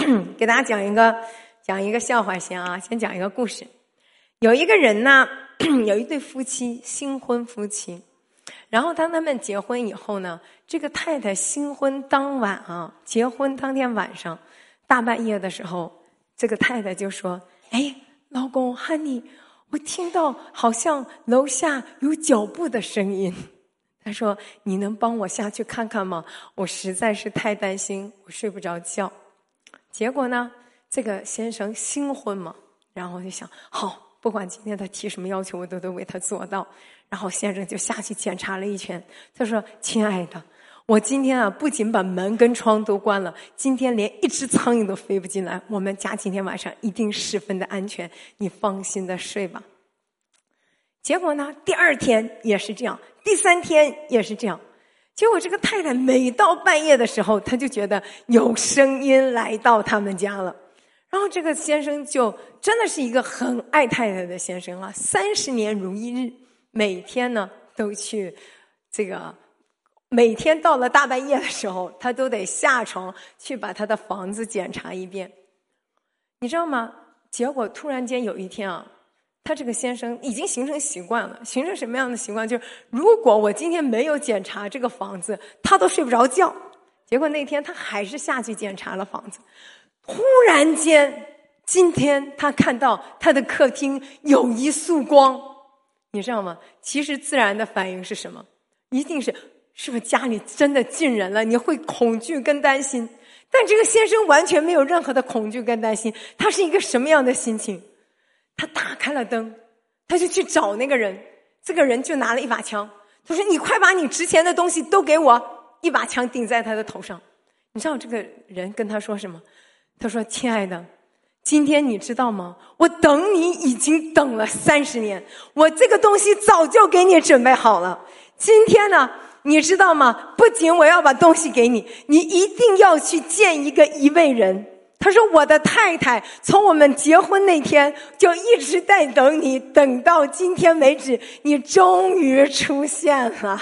给大家讲一个笑话先啊，先讲一个故事。有一个人呢，有一对夫妻，新婚夫妻。然后当他们结婚以后呢，这个太太新婚当晚啊，结婚当天晚上大半夜的时候，这个太太就说：“哎，老公 honey， 我听到好像楼下有脚步的声音。”他说：“你能帮我下去看看吗？我实在是太担心，我睡不着觉。”结果呢，这个先生新婚嘛，然后就想，好，不管今天他提什么要求，我都为他做到。然后先生就下去检查了一圈，他说：“亲爱的，我今天啊，不仅把门跟窗都关了，今天连一只苍蝇都飞不进来。我们家今天晚上一定十分的安全，你放心的睡吧。”结果呢，第二天也是这样，第三天也是这样。结果这个太太每到半夜的时候，她就觉得有声音来到他们家了。然后这个先生就真的是一个很爱太太的先生啊，30年如一日，每天呢都去每天到了大半夜的时候，他都得下床去把他的房子检查一遍。你知道吗？结果突然间有一天啊，他这个先生已经形成习惯了，形成什么样的习惯？就是如果我今天没有检查这个房子，他都睡不着觉。结果那天他还是下去检查了房子。忽然间，今天他看到他的客厅有一束光，你知道吗？其实自然的反应是什么？一定是不是家里真的进人了？你会恐惧跟担心。但这个先生完全没有任何的恐惧跟担心，他是一个什么样的心情？他打开了灯，他就去找那个人，这个人就拿了一把枪，他说：“你快把你值钱的东西都给我！”一把枪顶在他的头上。你知道这个人跟他说什么？他说：“亲爱的，今天你知道吗？我等你已经等了30年，我这个东西早就给你准备好了。今天呢，你知道吗？不仅我要把东西给你，你一定要去见一位人。”他说：“我的太太从我们结婚那天就一直在等你，等到今天为止，你终于出现了。”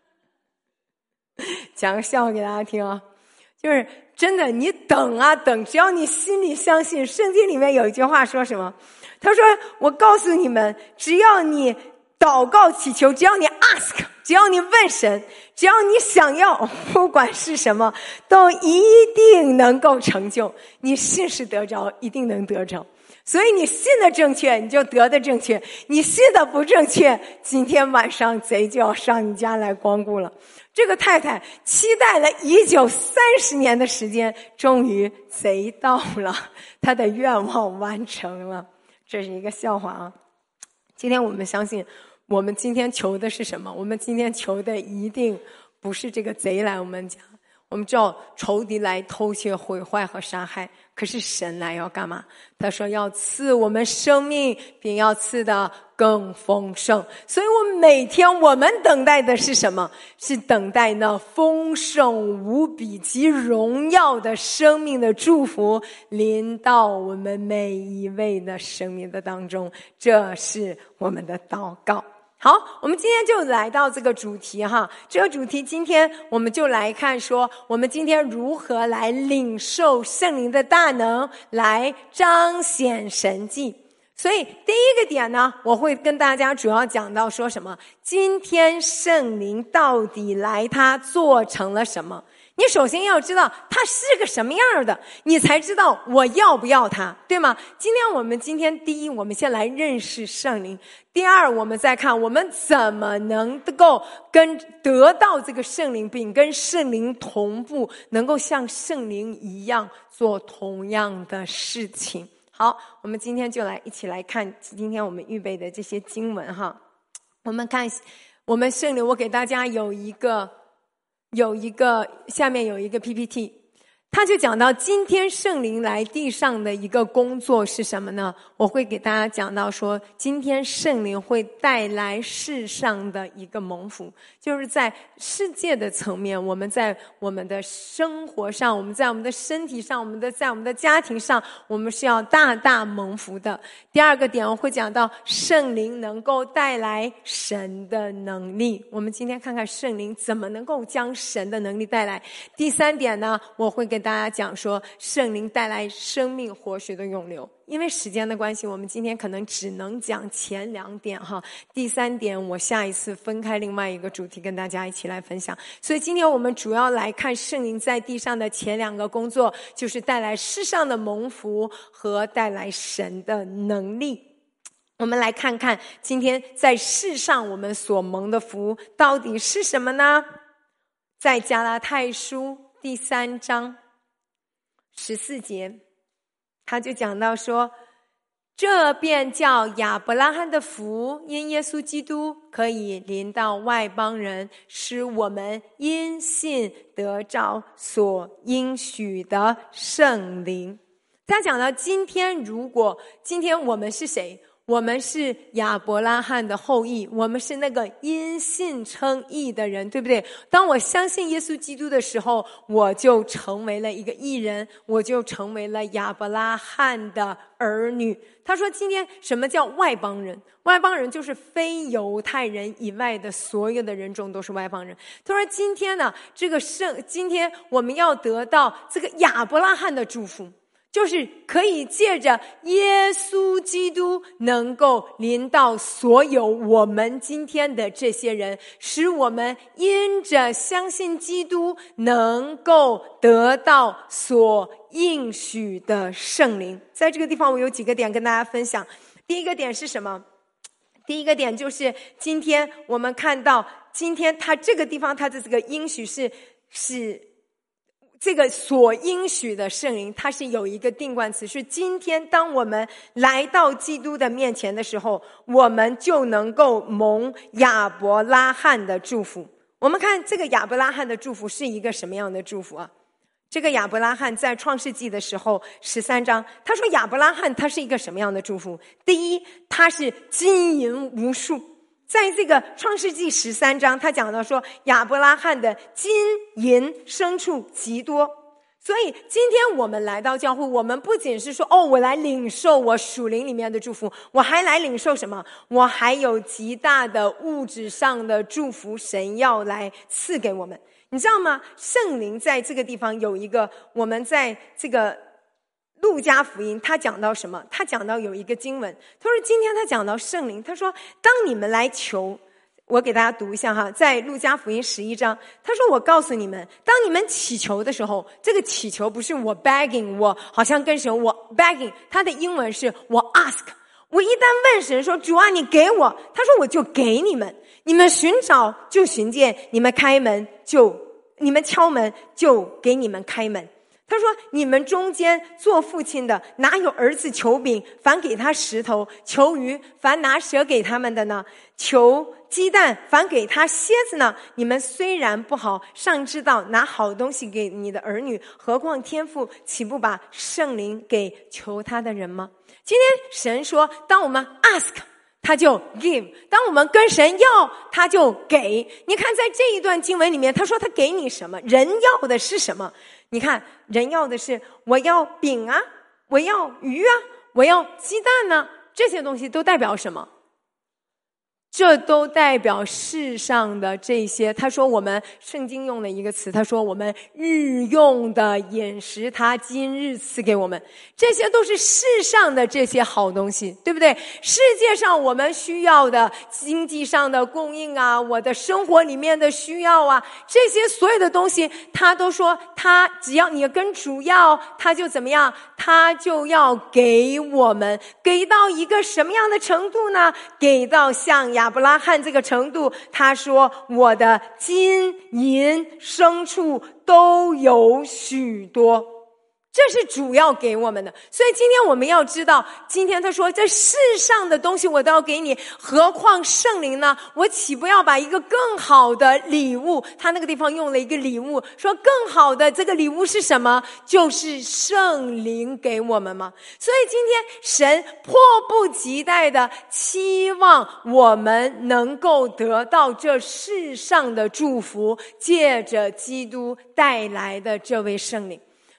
讲个笑话给大家听啊，就是真的，你等啊等，只要你心里相信。圣经里面有一句话说什么？他说：“我告诉你们，只要你祷告祈求，只要你 ask， 只要你问神，只要你想要，不管是什么，都一定能够成就。你信是得着，一定能得着。所以你信的正确，你就得的正确；你信的不正确，今天晚上贼就要上你家来光顾了。”这个太太期待了已久30年的时间，终于贼到了，她的愿望完成了。这是一个笑话啊！今天我们相信，我们今天求的是什么？我们今天求的一定不是这个贼来我们家。我们知道仇敌来偷窃、毁坏和杀害，可是神来要干嘛？他说要赐我们生命，并要赐的更丰盛。所以我们每天我们等待的是什么？是等待那丰盛无比及荣耀的生命的祝福临到我们每一位的生命的当中。这是我们的祷告。好，我们今天就来到这个主题哈。这个主题今天我们就来看说，我们今天如何来领受圣灵的大能，来彰显神迹。所以第一个点呢，我会跟大家主要讲到说什么？今天圣灵到底来他做成了什么？你首先要知道他是个什么样的，你才知道我要不要他，对吗？今天第一，我们先来认识圣灵；第二，我们再看我们怎么能够得到这个圣灵，并跟圣灵同步，能够像圣灵一样做同样的事情。好，我们今天就一起来看今天我们预备的这些经文哈。我们看我们圣灵，我给大家下面有一个 PPT， 他就讲到今天圣灵来地上的一个工作是什么呢？我会给大家讲到说，今天圣灵会带来世上的一个蒙福，就是在世界的层面，我们在我们的生活上，我们在我们的身体上，在我们的家庭上，我们是要大大蒙福的。第二个点我会讲到圣灵能够带来神的能力，我们今天看看圣灵怎么能够将神的能力带来。第三点呢，我会跟大家讲说圣灵带来生命活水的涌流。因为时间的关系，我们今天可能只能讲前2点哈，第3点我下一次分开另外一个主题跟大家一起来分享。所以今天我们主要来看圣灵在地上的前2个工作，就是带来世上的蒙福和带来神的能力。我们来看看今天在世上我们所蒙的福到底是什么呢？在加拉太书第3章14节，他就讲到说，这便叫亚伯拉罕的福因耶稣基督可以临到外邦人，使我们因信得着所应许的圣灵。他讲到今天我们是谁？我们是亚伯拉罕的后裔，我们是那个因信称义的人，对不对？当我相信耶稣基督的时候，我就成为了一个义人，我就成为了亚伯拉罕的儿女。他说今天什么叫外邦人？外邦人就是非犹太人以外的所有的人种都是外邦人。他说今天呢，今天我们要得到这个亚伯拉罕的祝福，就是可以借着耶稣基督能够临到所有我们今天的这些人，使我们因着相信基督能够得到所应许的圣灵。在这个地方我有几个点跟大家分享。第一个点是什么？第一个点就是今天我们看到今天他这个地方他的这个应许是这个所应许的圣灵，它是有一个定冠词，是今天当我们来到基督的面前的时候，我们就能够蒙亚伯拉罕的祝福。我们看这个亚伯拉罕的祝福是一个什么样的祝福啊？这个亚伯拉罕在创世纪的时候13章，他说亚伯拉罕他是一个什么样的祝福？第一，他是金银无数。在这个创世纪13章，他讲到说亚伯拉罕的金银牲畜极多。所以今天我们来到教会，我们不仅是说我来领受我属灵里面的祝福，我还来领受什么？我还有极大的物质上的祝福，神要来赐给我们。你知道吗？圣灵在这个地方有一个，我们在这个路加福音他讲到什么？他讲到有一个经文，他说今天他讲到圣灵，他说当你们来求，我给大家读一下哈，在路加福音11章，他说我告诉你们，当你们祈求的时候，这个祈求不是我 begging， 我好像跟神我 begging， 他的英文是我 ask。 我一旦问神说主啊你给我，他说我就给你们，你们寻找就寻见，你们敲门就给你们开门。他说你们中间做父亲的，哪有儿子求饼反给他石头，求鱼反拿蛇给他们的呢？求鸡蛋反给他蝎子呢？你们虽然不好，尚知道拿好东西给你的儿女，何况天父岂不把圣灵给求他的人吗？今天神说当我们 ask他就 give， 当我们跟神要他就给。你看在这一段经文里面，他说他给你什么？人要的是什么？你看人要的是我要饼啊，我要鱼啊，我要鸡蛋呢，这些东西都代表什么？这都代表世上的这些。他说我们圣经用了一个词，他说我们日用的饮食他今日赐给我们，这些都是世上的这些好东西，对不对？世界上我们需要的经济上的供应啊，我的生活里面的需要啊，这些所有的东西他都说他只要你跟主要，他就怎么样？他就要给我们，给到一个什么样的程度呢？给到像亚伯拉罕这个程度，他说我的金银牲畜都有许多，这是主要给我们的。所以今天我们要知道，今天他说这世上的东西我都要给你，何况圣灵呢？我岂不要把一个更好的礼物，他那个地方用了一个礼物，说更好的这个礼物是什么？就是圣灵给我们吗？所以今天神迫不及待的期望我们能够得到这世上的祝福，借着基督带来的这位圣灵。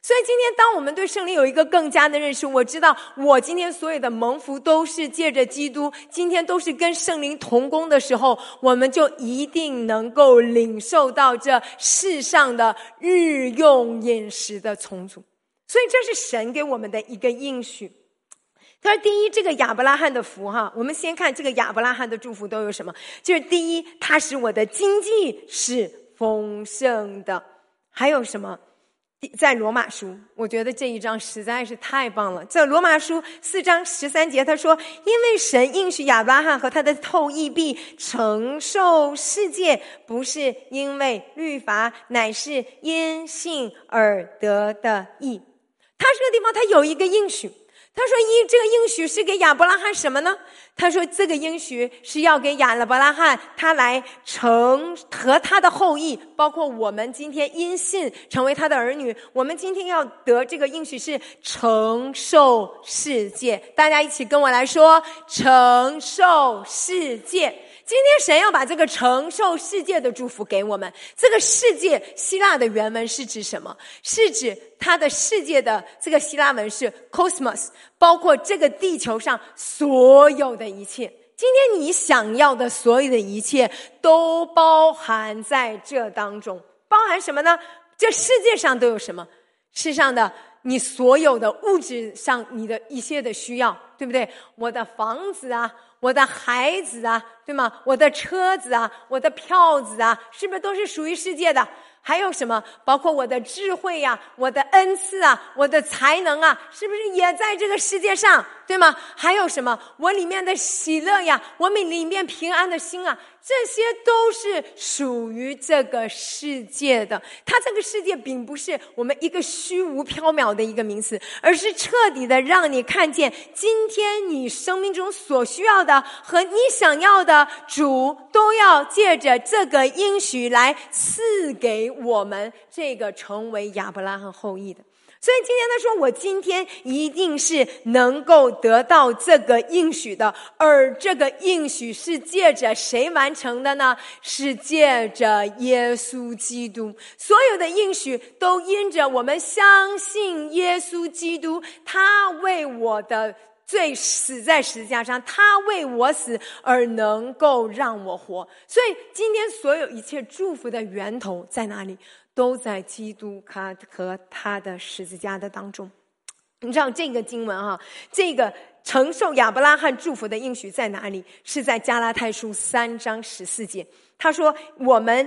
所以今天当我们对圣灵有一个更加的认识，我知道我今天所有的蒙福都是借着基督，今天都是跟圣灵同工的时候，我们就一定能够领受到这世上的日用饮食的充足。所以这是神给我们的一个应许。他说第一，这个亚伯拉罕的福我们先看这个亚伯拉罕的祝福都有什么。就是第一，他使我的经济是丰盛的。还有什么？在罗马书，我觉得这一章实在是太棒了。在罗马书4章13节，他说，因为神应许亚伯拉罕和他的后裔必承受世界，不是因为律法，乃是因信而得的义。他这个地方他有一个应许，他说这个应许是给亚伯拉罕什么呢？他说这个应许是要给亚伯拉罕他来和他的后裔，包括我们今天因信成为他的儿女，我们今天要得这个应许是承受世界。大家一起跟我来说，承受世界。今天神要把这个承受世界的祝福给我们。这个世界希腊的原文是指什么？是指它的世界的这个希腊文是 cosmos， 包括这个地球上所有的一切。今天你想要的所有的一切都包含在这当中。包含什么呢？这世界上都有什么？世上的你所有的物质上你的一些的需要，对不对？我的房子我的孩子对吗？我的车子我的票子是不是都是属于世界的？还有什么？包括我的智慧我的恩赐我的才能是不是也在这个世界上，对吗？还有什么？我里面的喜乐我们里面平安的心这些都是属于这个世界的。它这个世界并不是我们一个虚无缥缈的一个名词，而是彻底的让你看见今天你生命中所需要的和你想要的，主都要借着这个应许来赐给我们这个成为亚伯拉罕后裔的。所以今天他说，我今天一定是能够得到这个应许的。而这个应许是借着谁完成的呢？是借着耶稣基督。所有的应许都因着我们相信耶稣基督，他为我的罪死在十字架上，他为我死而能够让我活。所以今天所有一切祝福的源头在哪里？都在基督和他的十字架的当中。你知道这个经文这个承受亚伯拉罕祝福的应许在哪里？是在加拉太书3章14节。他说我们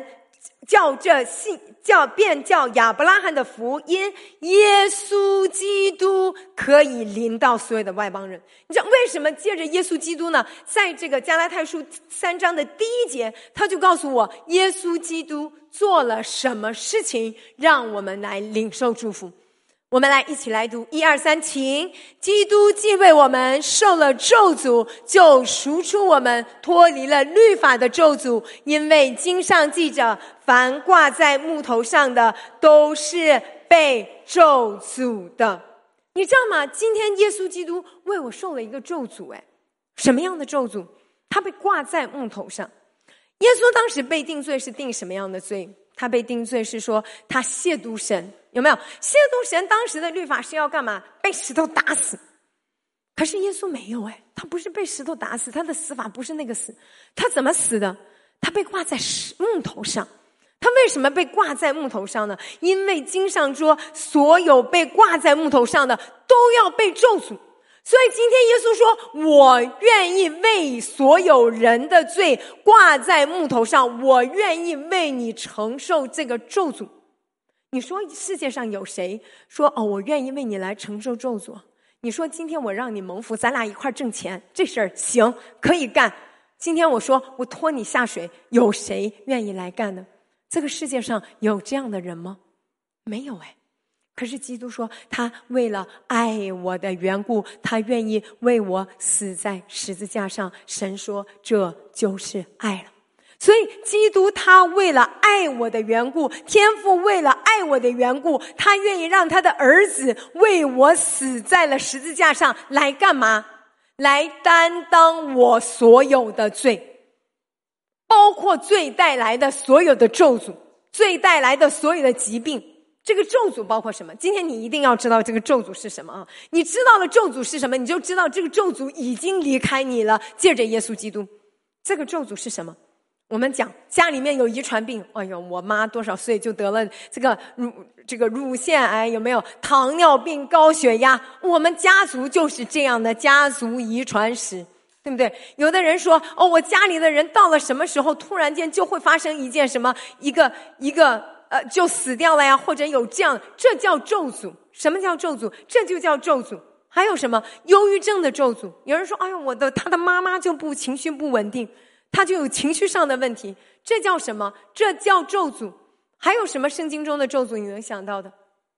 便叫亚伯拉罕的福音耶稣基督可以临到所有的外邦人。你知道为什么借着耶稣基督呢？在这个加拉太书3章的第1节，他就告诉我耶稣基督做了什么事情让我们来领受祝福。我们来一起来读1、2、3，请。基督既为我们受了咒诅，就赎出我们脱离了律法的咒诅，因为经上记着，凡挂在木头上的都是被咒诅的。你知道吗？今天耶稣基督为我受了一个咒诅。什么样的咒诅？他被挂在木头上。耶稣当时被定罪是定什么样的罪？他被定罪是说他亵渎神。有没有？亵渎神当时的律法是要干嘛？被石头打死。可是耶稣没有。他不是被石头打死，他的死法不是那个死。他怎么死的？他被挂在木头上。他为什么被挂在木头上呢？因为经上说所有被挂在木头上的都要被咒诅。所以今天耶稣说，我愿意为所有人的罪挂在木头上，我愿意为你承受这个咒诅。你说世界上有谁说我愿意为你来承受咒诅？你说今天我让你蒙福，咱俩一块挣钱，这事儿行，可以干。今天我说我拖你下水，有谁愿意来干呢？这个世界上有这样的人吗？没有。可是基督说，他为了爱我的缘故，他愿意为我死在十字架上。神说这就是爱了。所以基督他为了爱我的缘故，天父为了爱我的缘故，他愿意让他的儿子为我死在了十字架上，来干嘛？来担当我所有的罪，包括罪带来的所有的咒诅，罪带来的所有的疾病， 这个咒诅包括什么？今天你一定要知道这个咒诅是什么啊！你知道了咒诅是什么，你就知道这个咒诅已经离开你了，借着耶稣基督。这个咒诅是什么？我们讲家里面有遗传病，哎呦，我妈多少岁就得了这个乳腺癌，有没有糖尿病、高血压？我们家族就是这样的家族遗传史，对不对？有的人说，我家里的人到了什么时候突然间就会发生一件什么一个就死掉了呀，或者有这样，这叫咒诅。什么叫咒诅？这就叫咒诅。还有什么忧郁症的咒诅？有人说，哎呦，他的妈妈就情绪不稳定，他就有情绪上的问题，这叫什么？这叫咒诅。还有什么圣经中的咒诅你能想到的？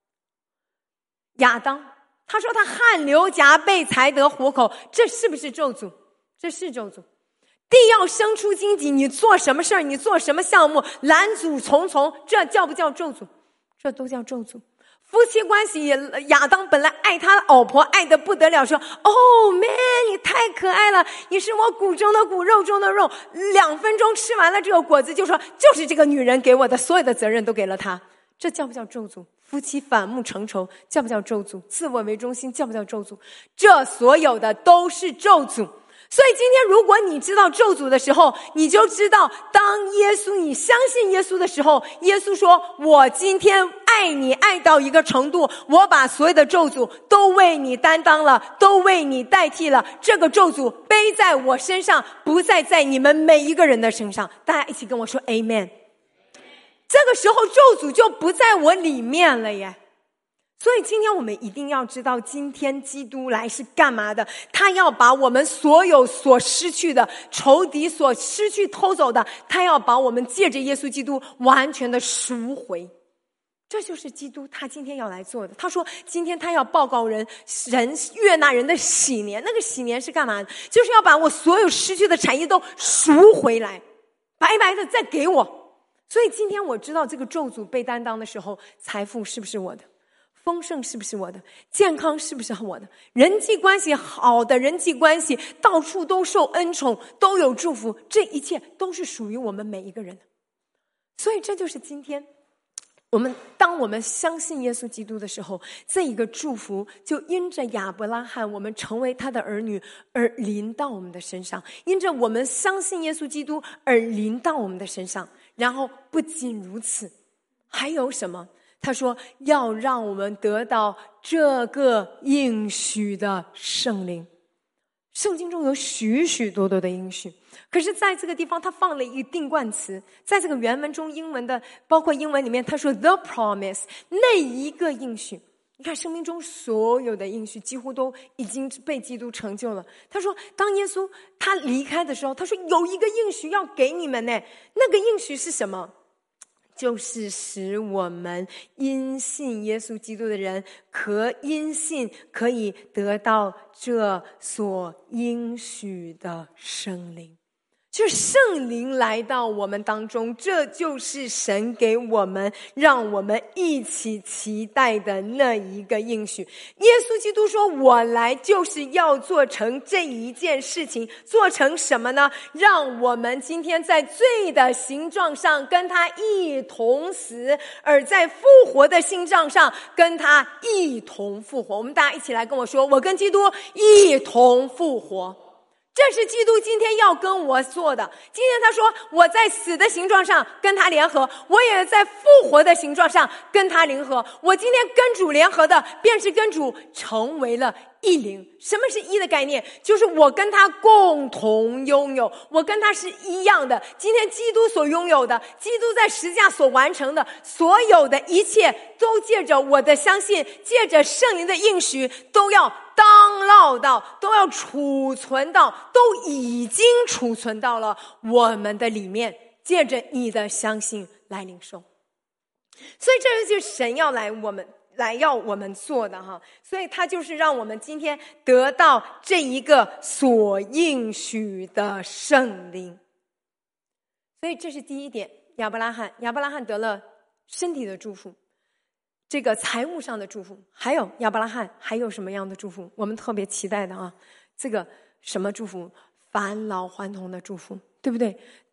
亚当，他说他汗流浃背才得糊口，这是不是咒诅？这是咒诅。地要生出荆棘，你做什么事儿，你做什么项目，拦阻重重，这叫不叫咒诅？这都叫咒诅。夫妻关系，亚当本来爱他老婆爱得不得了，说man 你太可爱了，你是我骨中的骨肉中的肉，2分钟吃完了这个果子，就说就是这个女人给我的，所有的责任都给了她，这叫不叫咒诅？夫妻反目成仇，叫不叫咒诅？自我为中心，叫不叫咒诅？这所有的都是咒诅。所以今天如果你知道咒诅的时候，你就知道当你相信耶稣的时候，耶稣说，我今天爱你爱到一个程度，我把所有的咒诅都为你担当了，都为你代替了，这个咒诅背在我身上，不再在你们每一个人的身上。大家一起跟我说 Amen。 这个时候咒诅就不在我里面了耶。所以今天我们一定要知道，今天基督来是干嘛的？他要把我们所有所失去的，仇敌所失去偷走的，他要把我们借着耶稣基督完全的赎回。这就是基督他今天要来做的。他说今天他要报告人悦纳人的喜年。那个喜年是干嘛的？就是要把我所有失去的产业都赎回来，白白的再给我。所以今天我知道这个咒诅被担当的时候，财富是不是我的？丰盛是不是我的？健康是不是我的？人际关系好的人际关系，到处都受恩宠，都有祝福，这一切都是属于我们每一个人的。所以这就是今天当我们相信耶稣基督的时候，这一个祝福就因着亚伯拉罕我们成为他的儿女而临到我们的身上，因着我们相信耶稣基督而临到我们的身上。然后不仅如此，还有什么？他说要让我们得到这个应许的圣灵。圣经中有许许多多的应许，可是在这个地方他放了一个定冠词，在这个原文中英文的包括英文里面，他说 the promise， 那一个应许。你看生命中所有的应许几乎都已经被基督成就了。他说当耶稣他离开的时候，他说有一个应许要给你们呢。那个应许是什么？就是使我们因信耶稣基督的人因信可以得到这所应许的圣灵。就是圣灵来到我们当中，这就是神给我们让我们一起期待的那一个应许。耶稣基督说我来就是要做成这一件事情。做成什么呢？让我们今天在罪的形状上跟他一同死，而在复活的形状上跟他一同复活。我们大家一起来跟我说，我跟基督一同复活。这是基督今天要跟我做的。今天他说我在死的形状上跟他联合，我也在复活的形状上跟他联合。我今天跟主联合的，便是跟主成为了一灵。什么是一的概念？就是我跟他共同拥有，我跟他是一样的。今天基督所拥有的，基督在十字架所完成的所有的一切，都借着我的相信，借着圣灵的应许，都要当烙到，都要储存到，都已经储存到了我们的里面，借着你的相信来领受。所以这就是神要要我们做的哈。所以他就是让我们今天得到这一个所应许的圣灵。所以这是第一点，亚伯拉罕得了身体的祝福，这个财务上的祝福。还有亚伯拉罕还有什么样的祝福我们特别期待的啊？这个什么祝福？返老还童的祝福，对不对？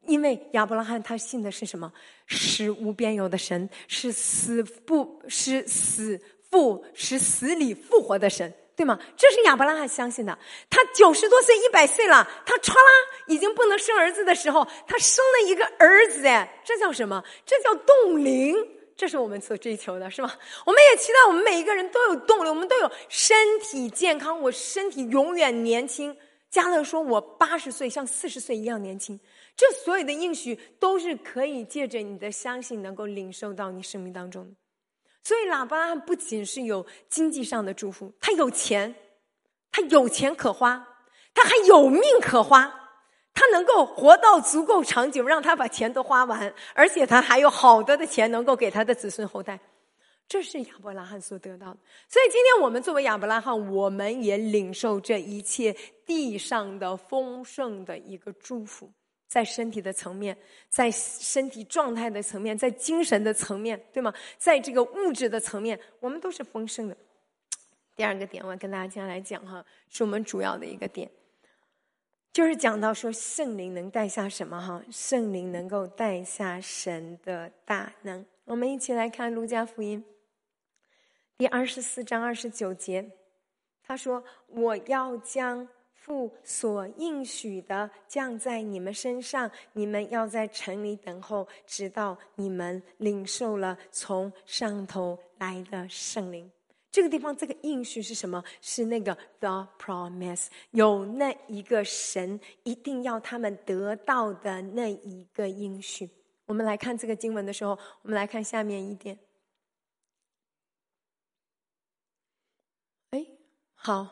因为亚伯拉罕他信的是什么？是无边有的神，是死里复活的神，对吗？这是亚伯拉罕相信的。他90多岁100岁了，他歘啦已经不能生儿子的时候，他生了一个儿子，这叫什么？这叫冻龄。这是我们所追求的，是吗？我们也期待我们每一个人都有动力，我们都有身体健康，我身体永远年轻。加勒说我80岁像40岁一样年轻，这所有的应许都是可以借着你的相信能够领受到你生命当中。所以亚伯拉罕不仅是有经济上的祝福，他有钱，他有钱可花，他还有命可花，他能够活到足够长久，让他把钱都花完，而且他还有好的钱能够给他的子孙后代。这是亚伯拉罕所得到的。所以今天我们作为亚伯拉罕，我们也领受这一切地上的丰盛的一个祝福，在身体的层面，在身体状态的层面，在精神的层面，对吗？在这个物质的层面，我们都是丰盛的。第二个点我要跟大家来讲哈，是我们主要的一个点，就是讲到说圣灵能带下什么哈？圣灵能够带下神的大能。我们一起来看路加福音第24章29节，他说：我要将父所应许的降在你们身上，你们要在城里等候，直到你们领受了从上头来的圣灵。这个地方这个应许是什么？是那个 the promise， 有那一个神一定要他们得到的那一个应许。我们来看这个经文的时候，我们来看下面一点。好，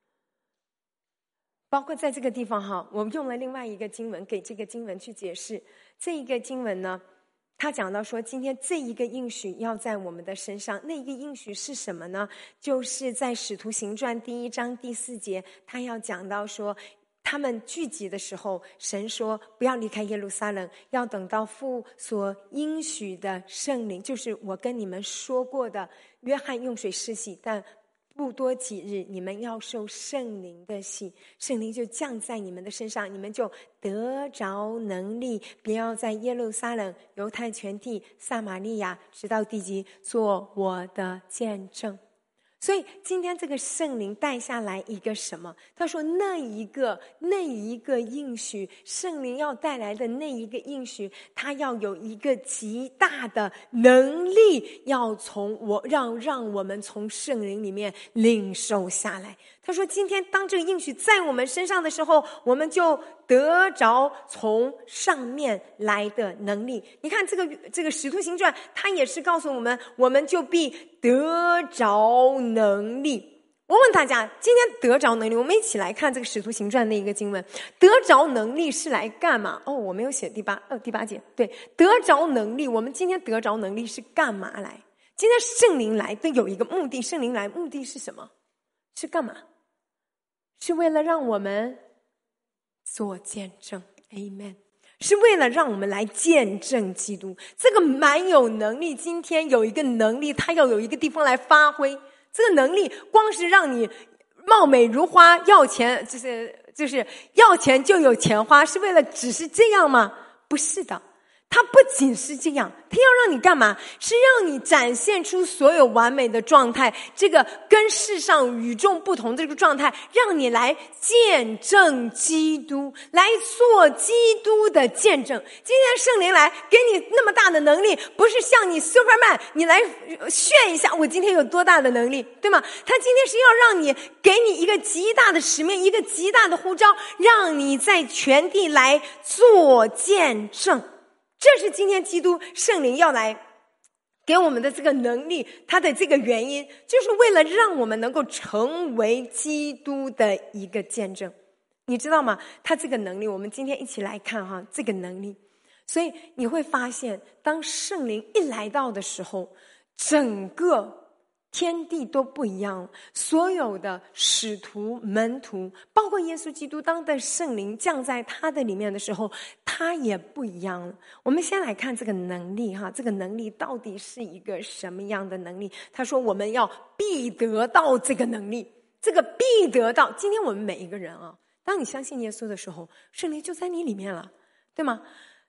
包括在这个地方哈，我们用了另外一个经文给这个经文去解释。这一个经文呢，他讲到说今天这一个应许要在我们的身上，那一个应许是什么呢？就是在使徒行传1章第4节，他要讲到说他们聚集的时候，神说不要离开耶路撒冷，要等到父所应许的圣灵，就是我跟你们说过的约翰用水施洗，但不多几日你们要受圣灵的洗，圣灵就降在你们的身上，你们就得着能力，不要在耶路撒冷、犹太全地、撒玛利亚直到地极做我的见证。所以今天这个圣灵带下来一个什么？他说那一个应许，圣灵要带来的那一个应许，他要有一个极大的能力，要让我们从圣灵里面领受下来。他说今天当这个应许在我们身上的时候，我们就得着从上面来的能力。你看这个使徒行传，他也是告诉我们，我们就必得着能力。我问大家，今天得着能力，我们一起来看这个使徒行传的一个经文。得着能力是来干嘛？我没有写第八节。对，得着能力，我们今天得着能力是干嘛来？今天圣灵来都有一个目的，圣灵来目的是什么？是干嘛？是为了让我们做见证 Amen， 是为了让我们来见证基督。这个蛮有能力，今天有一个能力，他要有一个地方来发挥。这个能力光是让你貌美如花，要钱就是要钱就有钱花，是为了只是这样吗？不是的，他不仅是这样，他要让你干嘛？是让你展现出所有完美的状态，这个跟世上与众不同的这个状态，让你来见证基督，来做基督的见证。今天圣灵来给你那么大的能力，不是像你 Superman 你来炫一下我今天有多大的能力，对吗？他今天是要让你给你一个极大的使命，一个极大的呼召，让你在全地来做见证。这是今天基督圣灵要来给我们的这个能力，它的这个原因，就是为了让我们能够成为基督的一个见证。你知道吗？他这个能力，我们今天一起来看哈，这个能力。所以你会发现，当圣灵一来到的时候，整个天地都不一样，所有的使徒门徒，包括耶稣基督，当的圣灵降在他的里面的时候，他也不一样了。我们先来看这个能力哈，这个能力到底是一个什么样的能力？他说我们要必得到这个能力，这个必得到。今天我们每一个人啊，当你相信耶稣的时候，圣灵就在你里面了，对吗？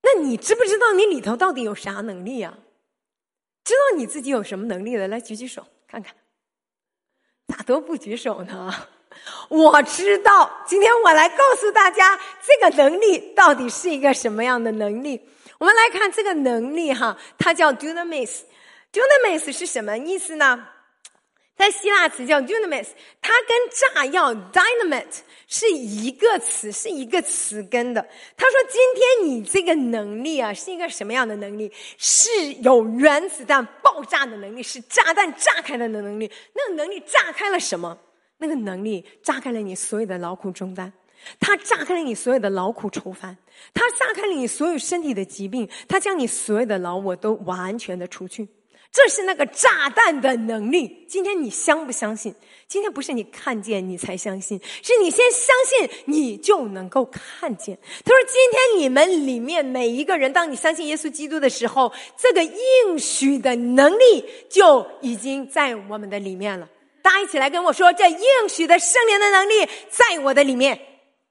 那你知不知道你里头到底有啥能力啊？知道你自己有什么能力的，来举举手看看。咋都不举手呢？我知道，今天我来告诉大家这个能力到底是一个什么样的能力。我们来看这个能力哈，它叫 dunamis。dunamis 是什么意思呢？在希腊词叫 dunamis， 它跟炸药 dynamite 是一个词，是一个词根的。他说今天你这个能力啊，是一个什么样的能力？是有原子弹爆炸的能力，是炸弹炸开的能力。那个能力炸开了什么？那个能力炸开了你所有的劳苦重担，它炸开了你所有的劳苦愁烦，它炸开了你所有身体的疾病，它将你所有的劳我都完全的除去。这是那个炸弹的能力。今天你相不相信？今天不是你看见你才相信，是你先相信你就能够看见。他说今天你们里面每一个人，当你相信耶稣基督的时候，这个应许的能力就已经在我们的里面了。大家一起来跟我说，这应许的圣灵的能力在我的里面。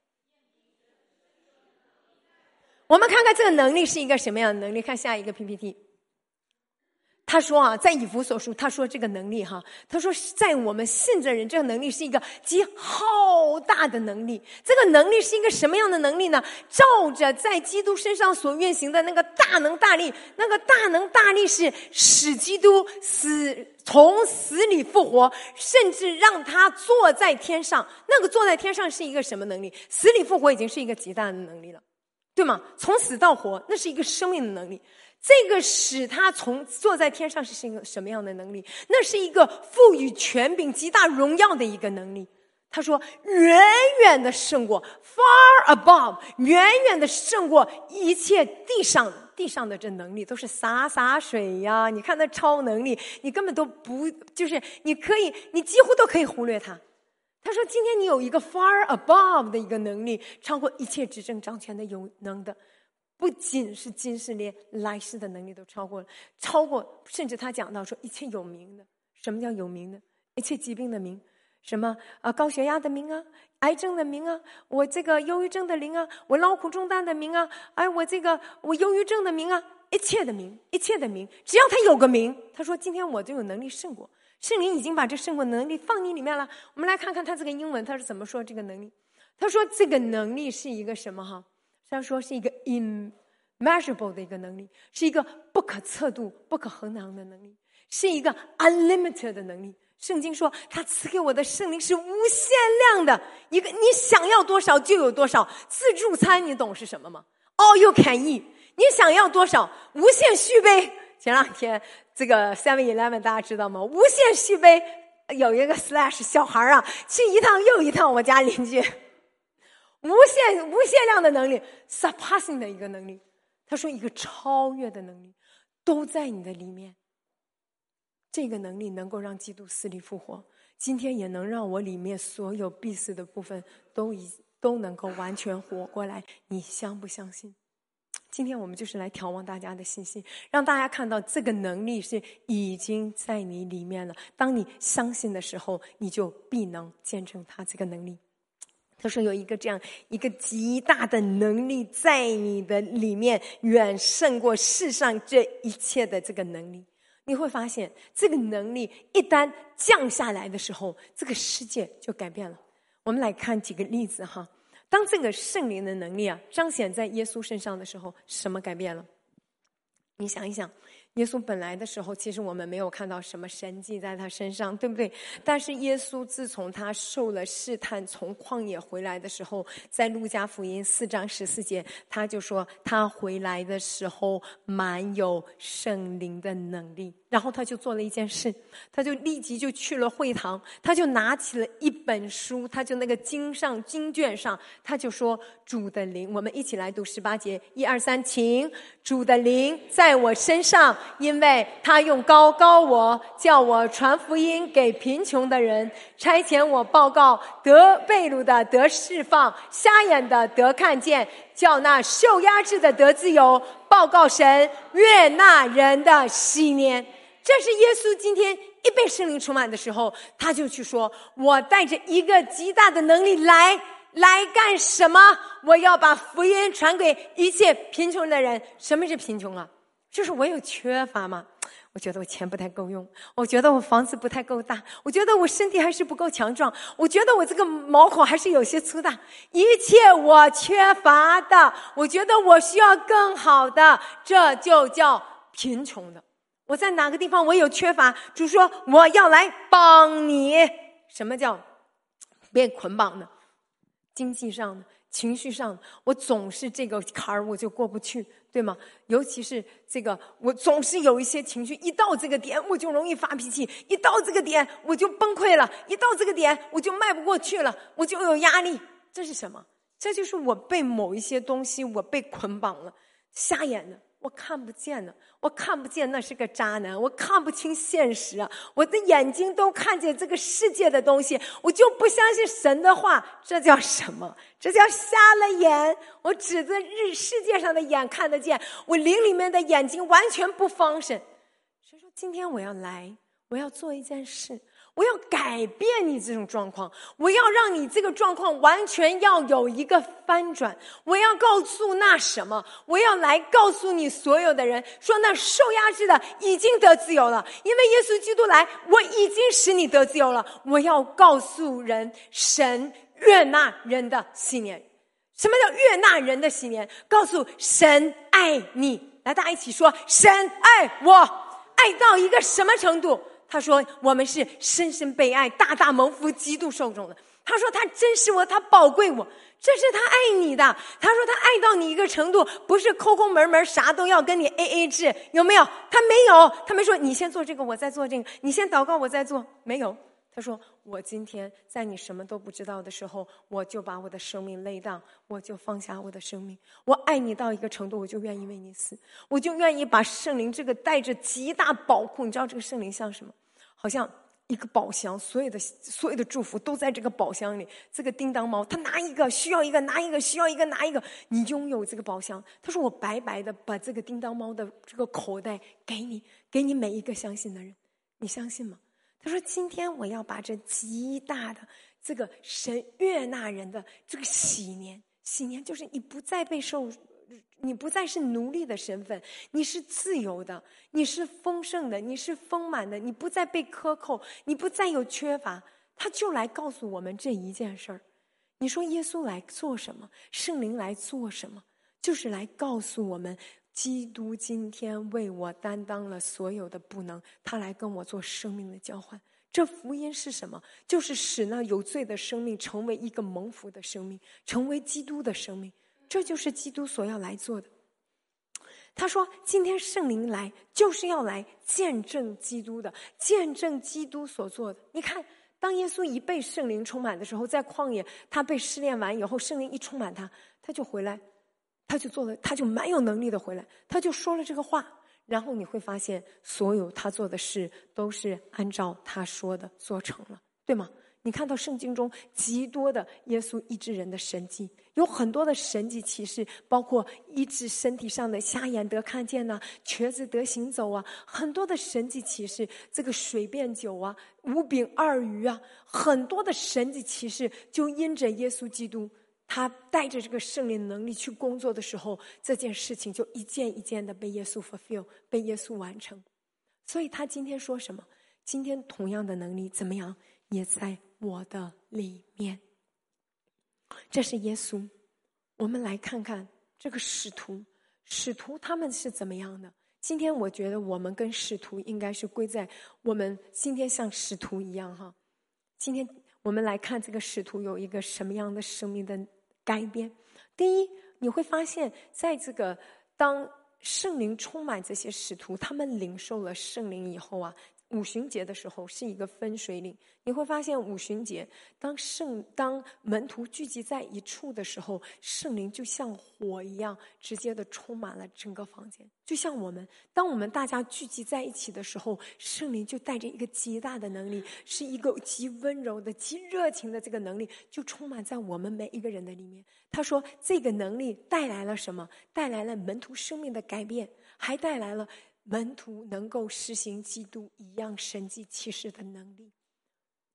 我们看看这个能力是一个什么样的能力。看下一个 PPT。他说啊，在以弗所书，他说这个能力哈，他说在我们信着人，这个能力是一个极浩大的能力。这个能力是一个什么样的能力呢？照着在基督身上所运行的那个大能大力，那个大能大力是使基督从死里复活，甚至让他坐在天上。那个坐在天上是一个什么能力？死里复活已经是一个极大的能力了，对吗？从死到活，那是一个生命的能力。这个使他坐在天上是一个什么样的能力？那是一个赋予权柄极大荣耀的一个能力。他说远远的胜过 far above， 远远的胜过一切地上的这能力，都是洒水呀，你看那超能力，你根本都不，就是你几乎都可以忽略它。他说今天你有一个 far above 的一个能力，超过一切执政掌权的有能的，不仅是今世连来世的能力都超过，甚至他讲到说一切有名的。什么叫有名的？一切疾病的名，什么高血压的名啊，癌症的名啊，我这个忧郁症的名啊，我劳苦重担的名啊，我忧郁症的名啊，一切的名，一切的名，只要他有个名，他说今天我就有能力胜过。圣灵已经把这胜过能力放你里面了。我们来看看他这个英文他是怎么说这个能力。他说这个能力是一个什么哈？他说是一个 immeasurable 的一个能力，是一个不可测度不可衡量的能力，是一个 unlimited 的能力。圣经说他赐给我的圣灵是无限量的，一个你想要多少就有多少。自助餐你懂是什么吗？ All you can eat， 你想要多少无限续杯。前两天这个 7-Eleven 大家知道吗？无限续杯，有一个 slash 小孩啊，去一趟又一趟，我家邻居无限量的能力 surpassing 的一个能力。他说一个超越的能力都在你的里面。这个能力能够让基督死里复活，今天也能让我里面所有必死的部分都能够完全活过来。你相不相信？今天我们就是来眺望大家的信心，让大家看到这个能力是已经在你里面了。当你相信的时候，你就必能见证他这个能力。他说有一个这样一个极大的能力在你的里面，远胜过世上这一切的这个能力。你会发现这个能力一旦降下来的时候，这个世界就改变了。我们来看几个例子哈。当这个圣灵的能力彰显在耶稣身上的时候，什么改变了？你想一想，耶稣本来的时候，其实我们没有看到什么神迹在他身上，对不对？但是耶稣自从他受了试探，从旷野回来的时候，在路加福音4章14节，他就说他回来的时候满有圣灵的能力。然后他就做了一件事，他就立即就去了会堂，他就拿起了一本书，他就那个经卷上，他就说主的灵，我们一起来读18节，1、2、3，请。主的灵在我身上，因为他用膏膏我，叫我传福音给贫穷的人，差遣我报告得被掳的得释放，瞎眼的得看见，叫那受压制的得自由，报告神悦纳人的喜年。这是耶稣今天一被圣灵充满的时候，他就去说，我带着一个极大的能力来， 来干什么？我要把福音传给一切贫穷的人。什么是贫穷啊？就是我有缺乏吗？我觉得我钱不太够用，我觉得我房子不太够大，我觉得我身体还是不够强壮，我觉得我这个毛孔还是有些粗大，一切我缺乏的，我觉得我需要更好的，这就叫贫穷的。我在哪个地方我有缺乏，主说我要来帮你。什么叫被捆绑的？经济上的，情绪上的，我总是这个坎儿我就过不去，对吗？尤其是这个，我总是有一些情绪，一到这个点我就容易发脾气，一到这个点我就崩溃了，一到这个点我就迈不过去了，我就有压力。这是什么？这就是我被某一些东西我被捆绑了，瞎眼的，我看不见的，我看不见那是个渣男，我看不清现实啊！我的眼睛都看见这个世界的东西，我就不相信神的话。这叫什么？这叫瞎了眼。我指着世界上的眼看得见，我灵里面的眼睛完全不方神。所以说，今天我要来，我要做一件事，我要改变你这种状况，我要让你这个状况完全要有一个翻转。我要告诉那什么，我要来告诉你所有的人，说那受压制的已经得自由了，因为耶稣基督来，我已经使你得自由了。我要告诉人，神悦纳人的喜年。什么叫悦纳人的喜年？告诉神爱你。来，大家一起说，神爱我，爱到一个什么程度？他说我们是深深被爱，大大蒙福，极度受宠的。他说他珍视我，他宝贵我，这是他爱你的。他说他爱到你一个程度，不是抠抠门门啥都要跟你 AA 制，有没有？他没有，他没说你先做这个我再做这个，你先祷告我再做，没有。他说我今天在你什么都不知道的时候，我就把我的生命lay down，我就放下我的生命。我爱你到一个程度，我就愿意为你死，我就愿意把圣灵这个带着极大宝库。你知道这个圣灵像什么？好像一个宝箱，所有的祝福都在这个宝箱里。这个叮当猫，他拿一个需要一个，拿一个需要一个，拿一个，你拥有这个宝箱。他说我白白的把这个叮当猫的这个口袋给你，给你每一个相信的人，你相信吗？他说今天我要把这极大的这个神悦纳人的这个喜年，喜年就是你不再被你不再是奴隶的身份，你是自由的，你是丰盛的，你是丰满的，你不再被克扣，你不再有缺乏。他就来告诉我们这一件事儿。你说耶稣来做什么？圣灵来做什么？就是来告诉我们，基督今天为我担当了所有的不能，他来跟我做生命的交换。这福音是什么？就是使那有罪的生命成为一个蒙福的生命，成为基督的生命。这就是基督所要来做的。他说今天圣灵来就是要来见证基督的，见证基督所做的。你看当耶稣一被圣灵充满的时候，在旷野他被试炼完以后，圣灵一充满他，他就回来，他就蛮有能力的回来，他就说了这个话。然后你会发现所有他做的事都是按照他说的做成了，对吗？你看到圣经中极多的耶稣医治人的神迹，有很多的神迹奇事，包括医治身体上的瞎眼得看见啊，瘸子得行走啊，很多的神迹奇事，这个水变酒啊，5饼2鱼啊，很多的神迹奇事就因着耶稣基督他带着这个圣灵能力去工作的时候，这件事情就一件一件的被耶稣 fulfill， 被耶稣完成。所以他今天说什么？今天同样的能力怎么样？也在我的里面。这是耶稣。我们来看看这个使徒他们是怎么样的。今天我觉得我们跟使徒应该是归在我们今天像使徒一样哈。今天我们来看这个使徒有一个什么样的生命的改变。第一，你会发现在这个当圣灵充满这些使徒，他们领受了圣灵以后啊，五旬节的时候是一个分水岭。你会发现五旬节当门徒聚集在一处的时候，圣灵就像火一样直接的充满了整个房间。就像当我们大家聚集在一起的时候，圣灵就带着一个极大的能力，是一个极温柔的极热情的这个能力，就充满在我们每一个人的里面。他说这个能力带来了什么？带来了门徒生命的改变，还带来了门徒能够实行基督一样神迹奇事的能力。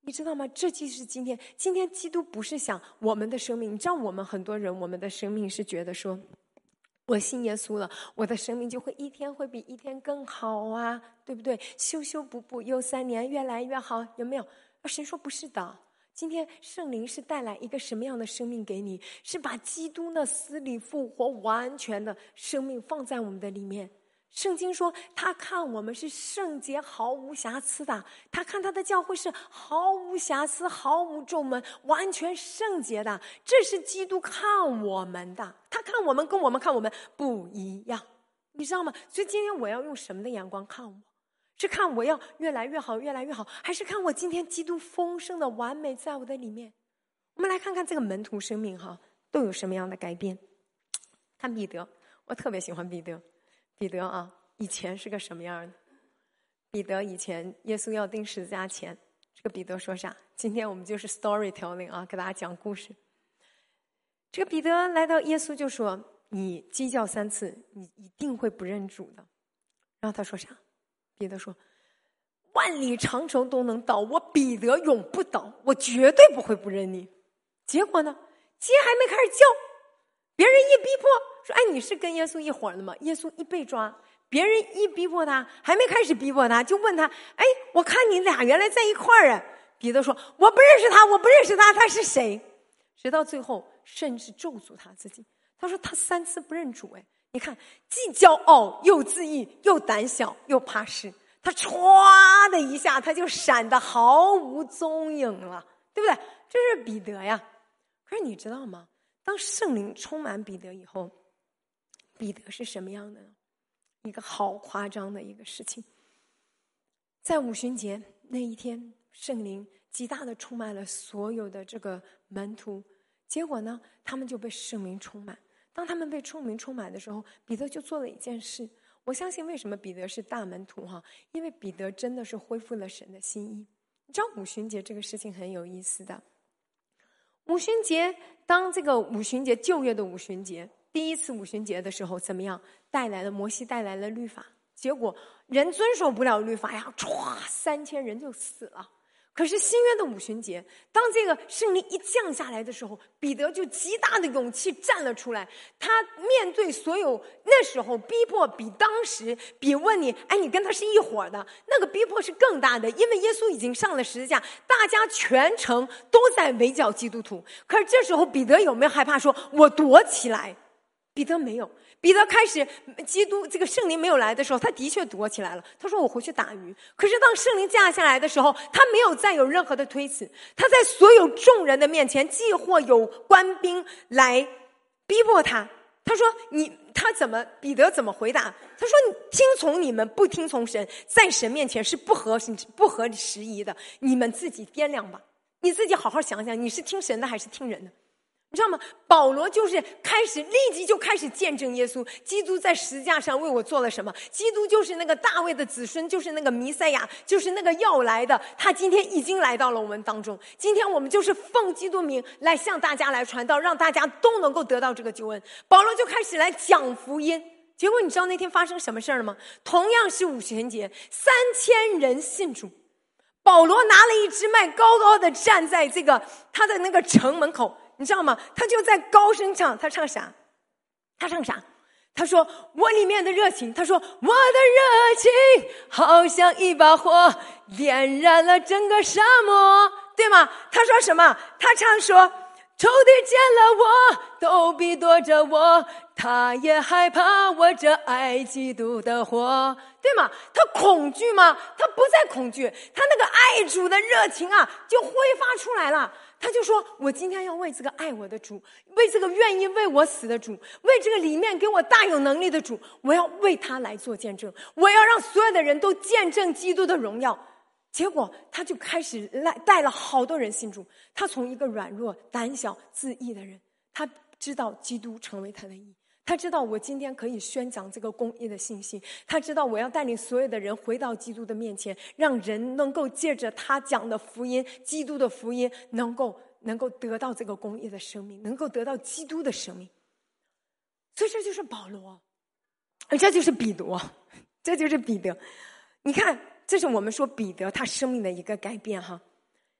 你知道吗？这就是今天基督不是想我们的生命。你知道我们很多人，我们的生命是觉得说，我信耶稣了，我的生命就会一天会比一天更好啊，对不对？修修补补又3年，越来越好，有没有？神说不是的。今天圣灵是带来一个什么样的生命给你？是把基督的死里复活完全的生命放在我们的里面。圣经说他看我们是圣洁毫无瑕疵的，他看他的教会是毫无瑕疵毫无皱纹，完全圣洁的。这是基督看我们的，他看我们跟我们看我们不一样，你知道吗？所以今天我要用什么的眼光看我？是看我要越来越好越来越好，还是看我今天基督丰盛的完美在我的里面？我们来看看这个门徒生命都有什么样的改变。看彼得，我特别喜欢彼得啊，以前是个什么样的？彼得以前耶稣要钉十字架前，这个彼得说啥？今天我们就是 storytelling 啊，给大家讲故事。这个彼得来到耶稣就说，你鸡叫3次，你一定会不认主的。然后他说啥？彼得说，万里长城都能倒，我彼得永不倒，我绝对不会不认你。结果呢，鸡还没开始叫，别人一逼迫说，哎，你是跟耶稣一伙的吗？耶稣一被抓，别人一逼迫他，还没开始逼迫他，就问他，哎，我看你俩原来在一块儿啊。彼得说，我不认识他，我不认识他，他是谁？直到最后甚至咒诅他自己。他说他3次不认主。哎，你看，既骄傲又自义又胆小又怕事，他歘的一下他就闪得毫无踪影了，对不对？这是彼得呀。可是你知道吗？当圣灵充满彼得以后，彼得是什么样的呢？一个好夸张的一个事情。在五旬节那一天，圣灵极大的充满了所有的这个门徒，结果呢，他们就被圣灵充满。当他们被圣灵充满的时候，彼得就做了一件事。我相信为什么彼得是大门徒因为彼得真的是恢复了神的心意。你知道五旬节这个事情很有意思的。五旬节，当这个五旬节旧约的五旬节，第一次五旬节的时候怎么样？摩西带来了律法，结果人遵守不了律法呀，3000人就死了。可是新约的五旬节，当这个圣灵一降下来的时候，彼得就极大的勇气站了出来。他面对所有那时候逼迫比当时比问你，哎，你跟他是一伙的，那个逼迫是更大的，因为耶稣已经上了十字架，大家全城都在围剿基督徒。可是这时候彼得有没有害怕说我躲起来？彼得没有。彼得开始基督这个圣灵没有来的时候，他的确躲起来了，他说我回去打鱼。可是当圣灵降下来的时候，他没有再有任何的推辞，他在所有众人的面前，既或有官兵来逼迫他，他说彼得怎么回答？他说听从你们不听从神，在神面前是不合时宜的，你们自己掂量吧，你自己好好想想，你是听神的还是听人的？你知道吗？保罗就是立即就开始见证耶稣，基督在十字架上为我做了什么？基督就是那个大卫的子孙，就是那个弥赛亚，就是那个要来的，他今天已经来到了我们当中。今天我们就是奉基督名来向大家来传道，让大家都能够得到这个救恩。保罗就开始来讲福音，结果你知道那天发生什么事儿了吗？同样是五旬节，3000人信主。保罗拿了一支麦，高高的站在这个他的那个城门口，你知道吗？他就在高声唱，他唱啥？他说我里面的热情，他说我的热情好像一把火，点燃了整个沙漠，对吗？他说什么？他唱说仇敌见了我都必躲着我，他也害怕我这爱基督的火，对吗？他恐惧吗？他不再恐惧，他那个爱主的热情就挥发出来了。他就说我今天要为这个爱我的主，为这个愿意为我死的主，为这个里面给我大有能力的主，我要为他来做见证，我要让所有的人都见证基督的荣耀。结果他就开始带了好多人信主。他从一个软弱胆小自义的人，他知道基督成为他的义，他知道我今天可以宣讲这个公义的信息，他知道我要带领所有的人回到基督的面前，让人能够借着他讲的福音，基督的福音能够得到这个公义的生命，能够得到基督的生命。所以这就是保罗，而这就是彼得，这就是彼得。你看，这是我们说彼得他生命的一个改变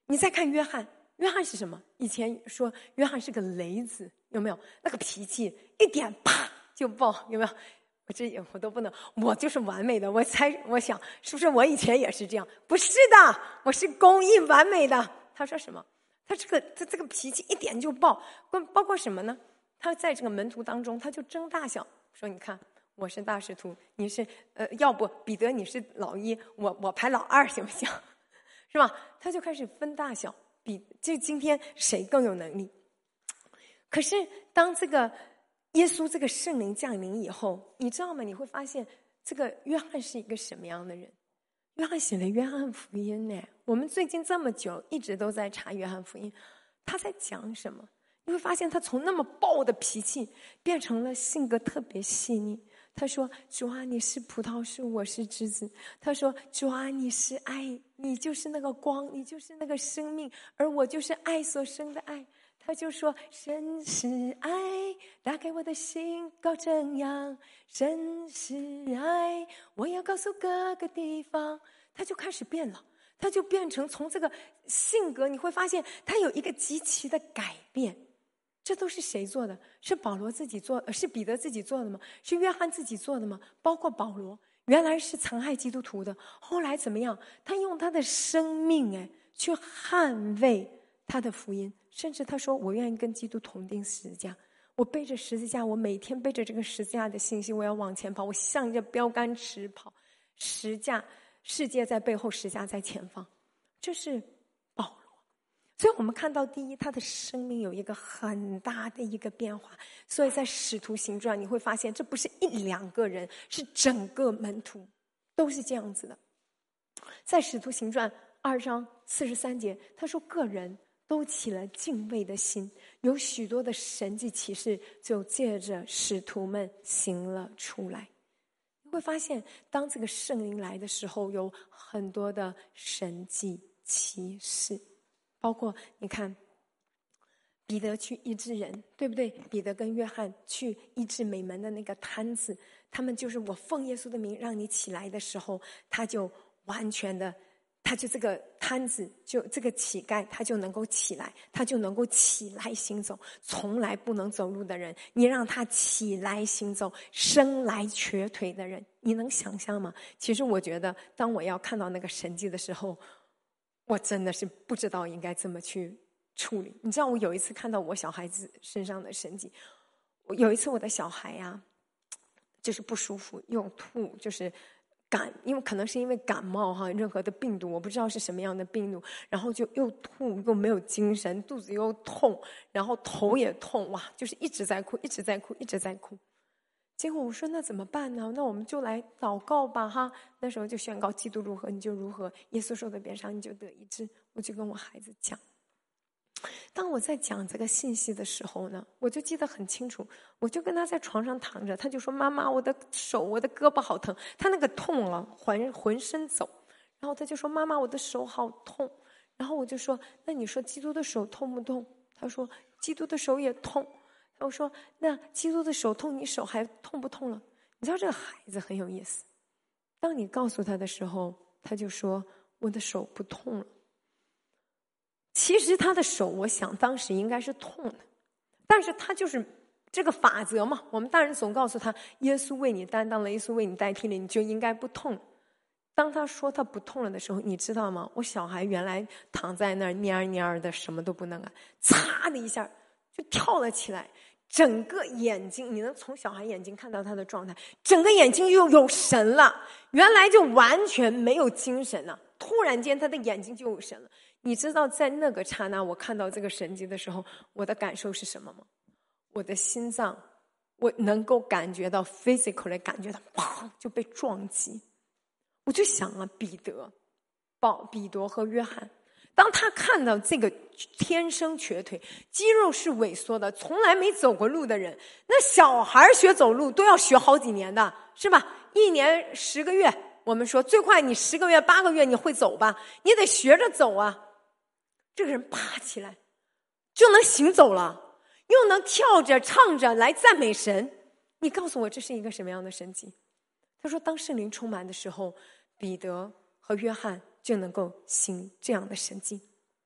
你再看约翰，约翰是什么？以前说约翰是个雷子，有没有？那个脾气一点啪就爆，有没有？我都不能，我就是完美的。我想是不是我以前也是这样？不是的，我是公义完美的。他说什么？他这个脾气一点就爆，包括什么呢？他在这个门徒当中，他就争大小，说你看我是大使徒，你是要不彼得你是老一，我排老二行不行？是吧？他就开始分大小，就今天谁更有能力？可是当这个耶稣这个圣灵降临以后，你知道吗？你会发现这个约翰是一个什么样的人？约翰写了约翰福音呢。我们最近这么久一直都在查约翰福音，他在讲什么？你会发现他从那么暴的脾气变成了性格特别细腻。他说：主啊，你是葡萄树，我是枝子。他说：主啊，你是爱，你就是那个光，你就是那个生命，而我就是爱所生的爱。他就说：神是爱，打开我的心，高正阳。神是爱，我要告诉各个地方。他就开始变了，他就变成从这个性格，你会发现他有一个极其的改变。这都是谁做的？是保罗自己做，是彼得自己做的吗？是约翰自己做的吗？包括保罗，原来是残害基督徒的，后来怎么样？他用他的生命去捍卫他的福音，甚至他说：我愿意跟基督同钉十字架，我背着十字架，我每天背着这个十字架的信息，我要往前跑，我向着标杆直跑。十架，世界在背后，十架在前方，这是保罗。所以我们看到，第一，他的生命有一个很大的一个变化。所以在使徒行传你会发现，这不是一两个人，是整个门徒都是这样子的。在使徒行传2章43节，他说个人都起了敬畏的心，有许多的神迹奇事就借着使徒们行了出来。你会发现，当这个圣灵来的时候，有很多的神迹奇事，包括你看彼得去医治人，对不对？彼得跟约翰去医治美门的那个瘫子，他们就是我奉耶稣的名让你起来的时候，他就完全的，他就这个瘫子，就这个乞丐，他就能够起来，他就能够起来行走。从来不能走路的人，你让他起来行走；生来瘸腿的人，你能想象吗？其实我觉得，当我要看到那个神迹的时候，我真的是不知道应该怎么去处理。你知道我有一次看到我小孩子身上的神迹，有一次我的小孩就是不舒服又吐，就是因为可能是因为感冒任何的病毒，我不知道是什么样的病毒，然后就又吐又没有精神，肚子又痛，然后头也痛，哇，就是一直在哭一直在哭一直在哭。结果我说那怎么办呢？那我们就来祷告吧那时候就宣告基督如何你就如何，耶稣受的鞭伤你就得医治。我就跟我孩子讲，当我在讲这个信息的时候呢，我就记得很清楚，我就跟他在床上躺着，他就说妈妈我的手我的胳膊好疼，他那个痛浑身走，然后他就说妈妈我的手好痛，然后我就说那你说基督的手痛不痛？他说基督的手也痛。我说那基督的手痛，你手还痛不痛了？你知道这个孩子很有意思，当你告诉他的时候，他就说我的手不痛了。其实他的手我想当时应该是痛的，但是他就是这个法则嘛，我们大人总告诉他耶稣为你担当了，耶稣为你代替了，你就应该不痛。当他说他不痛了的时候，你知道吗？我小孩原来躺在那儿蔫蔫的什么都不能嚓的一下就跳了起来，整个眼睛你能从小孩眼睛看到他的状态，整个眼睛又有神了，原来就完全没有精神了，突然间他的眼睛就有神了。你知道在那个刹那我看到这个神迹的时候，我的感受是什么吗？我的心脏我能够感觉到 physically 感觉到砰就被撞击。我就想彼得和约翰，当他看到这个天生瘸腿肌肉是萎缩的从来没走过路的人，那小孩学走路都要学好几年的是吧？1年10个月，我们说最快你10个月8个月你会走吧，你得学着走这个人爬起来就能行走了，又能跳着唱着来赞美神。你告诉我这是一个什么样的神迹？他说当圣灵充满的时候，彼得和约翰就能够行这样的神迹。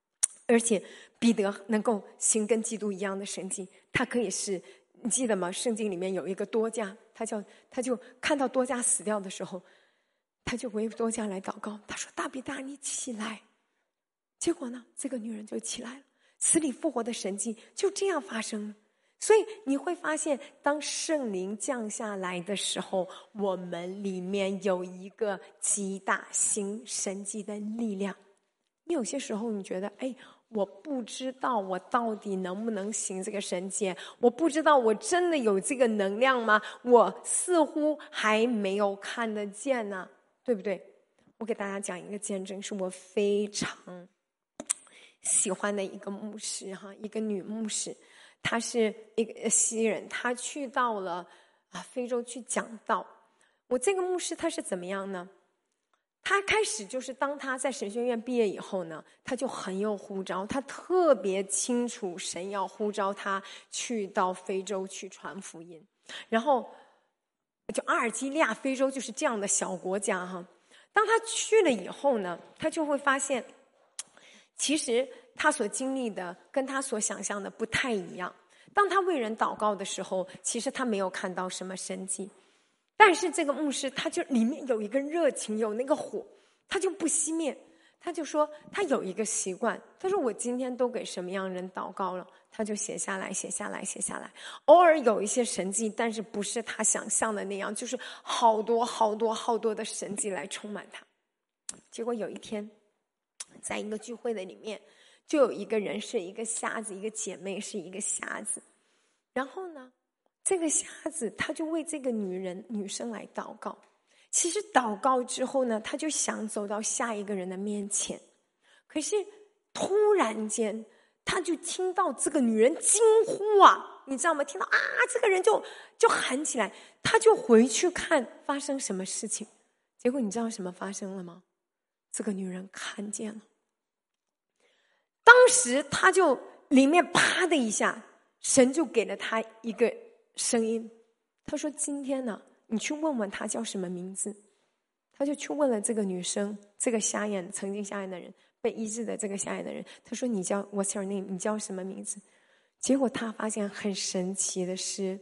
而且彼得能够行跟基督一样的神迹，他可以是，你记得吗？圣经里面有一个多加，他就看到多加死掉的时候，他就为多加来祷告，他说大比大你起来。结果呢，这个女人就起来了，死里复活的神迹就这样发生了。所以你会发现，当圣灵降下来的时候，我们里面有一个极大行神迹的力量。你有些时候你觉得，我不知道我到底能不能行这个神迹，我不知道我真的有这个能量吗？我似乎还没有看得见呢，对不对？我给大家讲一个见证，是我非常喜欢的一个牧师哈，一个女牧师，她是一个西人，她去到了非洲去讲道。我这个牧师他是怎么样呢？他开始就是当他在神学院毕业以后呢，他就很有呼召，他特别清楚神要呼召他去到非洲去传福音。然后就阿尔及利亚，非洲就是这样的小国家哈。当他去了以后呢，他就会发现其实他所经历的跟他所想象的不太一样。当他为人祷告的时候，其实他没有看到什么神迹，但是这个牧师他就里面有一个热情，有那个火，他就不熄灭。他就说他有一个习惯，他说我今天都给什么样人祷告了，他就写下来。偶尔有一些神迹，但是不是他想象的那样，就是好多的神迹来充满他。结果有一天在一个聚会的里面，就有一个人是一个瞎子，一个姐妹是一个瞎子。然后呢，这个瞎子他就为这个女生来祷告。其实祷告之后呢，他就想走到下一个人的面前，可是突然间他就听到这个女人惊呼啊，你知道吗？听到这个人就喊起来，他就回去看发生什么事情。结果你知道什么发生了吗？这个女人看见了。当时他就里面啪的一下，神就给了他一个声音，他说今天呢，你去问问他叫什么名字。他就去问了这个女生，这个曾经瞎眼的人，被医治的这个瞎眼的人，他说你叫 What's your name？ 你叫什么名字？结果他发现很神奇的是，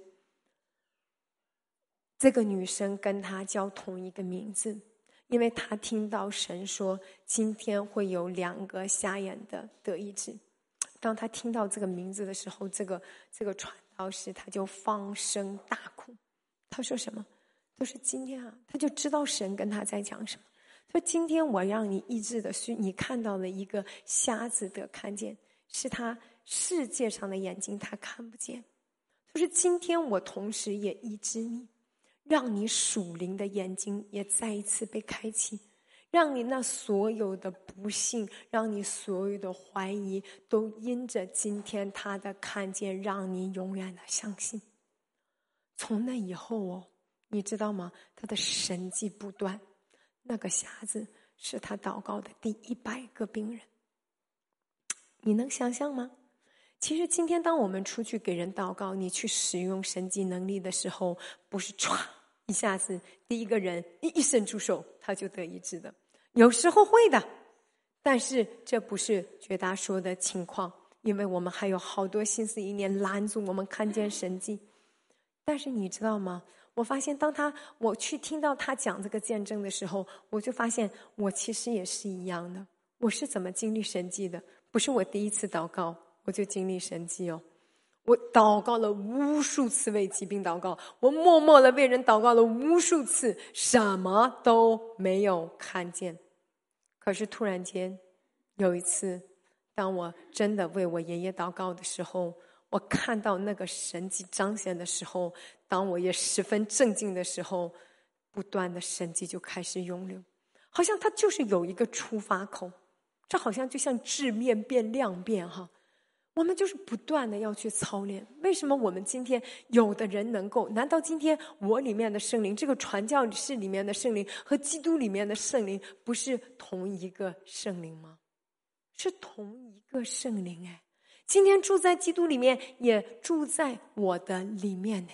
这个女生跟他叫同一个名字，因为他听到神说今天会有2个瞎眼的得医治。当他听到这个名字的时候，这个传道士他就放声大哭。他说什么？他说今天他就知道神跟他在讲什么。他说今天我让你医治的是你看到了一个瞎子的看见，是他世界上的眼睛他看不见。他说今天我同时也医治你，让你属灵的眼睛也再一次被开启，让你那所有的不幸，让你所有的怀疑，都因着今天他的看见，让你永远的相信。从那以后你知道吗？他的神迹不断。那个瞎子是他祷告的第100个病人。你能想象吗？其实今天当我们出去给人祷告，你去使用神迹能力的时候，不是唰一下子第一个人一伸出手他就得医治的。有时候会的，但是这不是绝大多数的情况，因为我们还有好多心思意念拦住我们看见神迹。但是你知道吗？我发现我去听到他讲这个见证的时候，我就发现我其实也是一样的。我是怎么经历神迹的？不是我第一次祷告我就经历神迹我祷告了无数次为疾病祷告，我默默的为人祷告了无数次，什么都没有看见。可是突然间有一次，当我真的为我爷爷祷告的时候，我看到那个神迹彰显的时候，当我也十分镇静的时候，不断的神迹就开始涌流，好像它就是有一个出发口。这好像就像质面变量变我们就是不断的要去操练。为什么我们今天有的人能够？难道今天我里面的圣灵，这个传教士里面的圣灵和基督里面的圣灵不是同一个圣灵吗？是同一个圣灵今天住在基督里面，也住在我的里面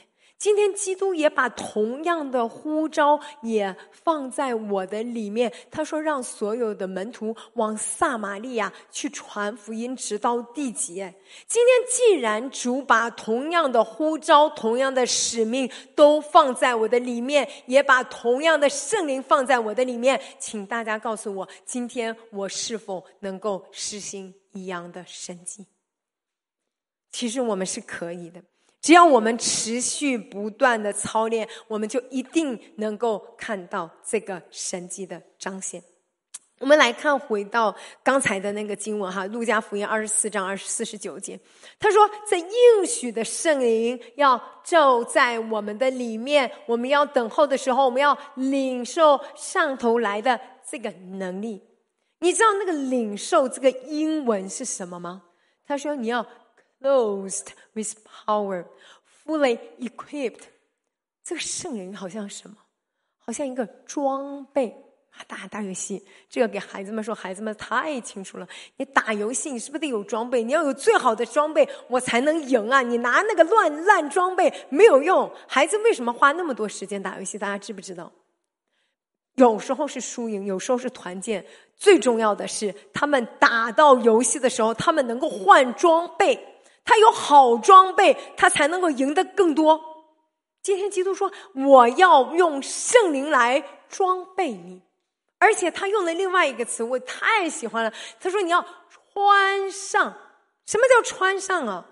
今天基督也把同样的呼召也放在我的里面。他说让所有的门徒往撒玛利亚去传福音，直到地极。今天既然主把同样的呼召、同样的使命都放在我的里面，也把同样的圣灵放在我的里面，请大家告诉我，今天我是否能够实行一样的神迹？其实我们是可以的，只要我们持续不断的操练，我们就一定能够看到这个神迹的彰显。我们来看回到刚才的那个经文哈，路加福音24章49节，他说这应许的圣灵要住在我们的里面，我们要等候的时候，我们要领受上头来的这个能力。你知道那个领受这个英文是什么吗？他说你要clothed with power, fully equipped。 这个圣灵好像什么？好像一个装备。打游戏，这个给孩子们说，孩子们太清楚了。你打游戏，你是不是得有装备？你要有最好的装备，我才能赢啊！你拿那个烂装备没有用。孩子为什么花那么多时间打游戏？大家知不知道？有时候是输赢，有时候是团建，最重要的是他们打到游戏的时候，他们能够换装备，他有好装备，他才能够赢得更多。今天基督说我要用圣灵来装备你，而且他用了另外一个词我太喜欢了，他说你要穿上。什么叫穿上啊？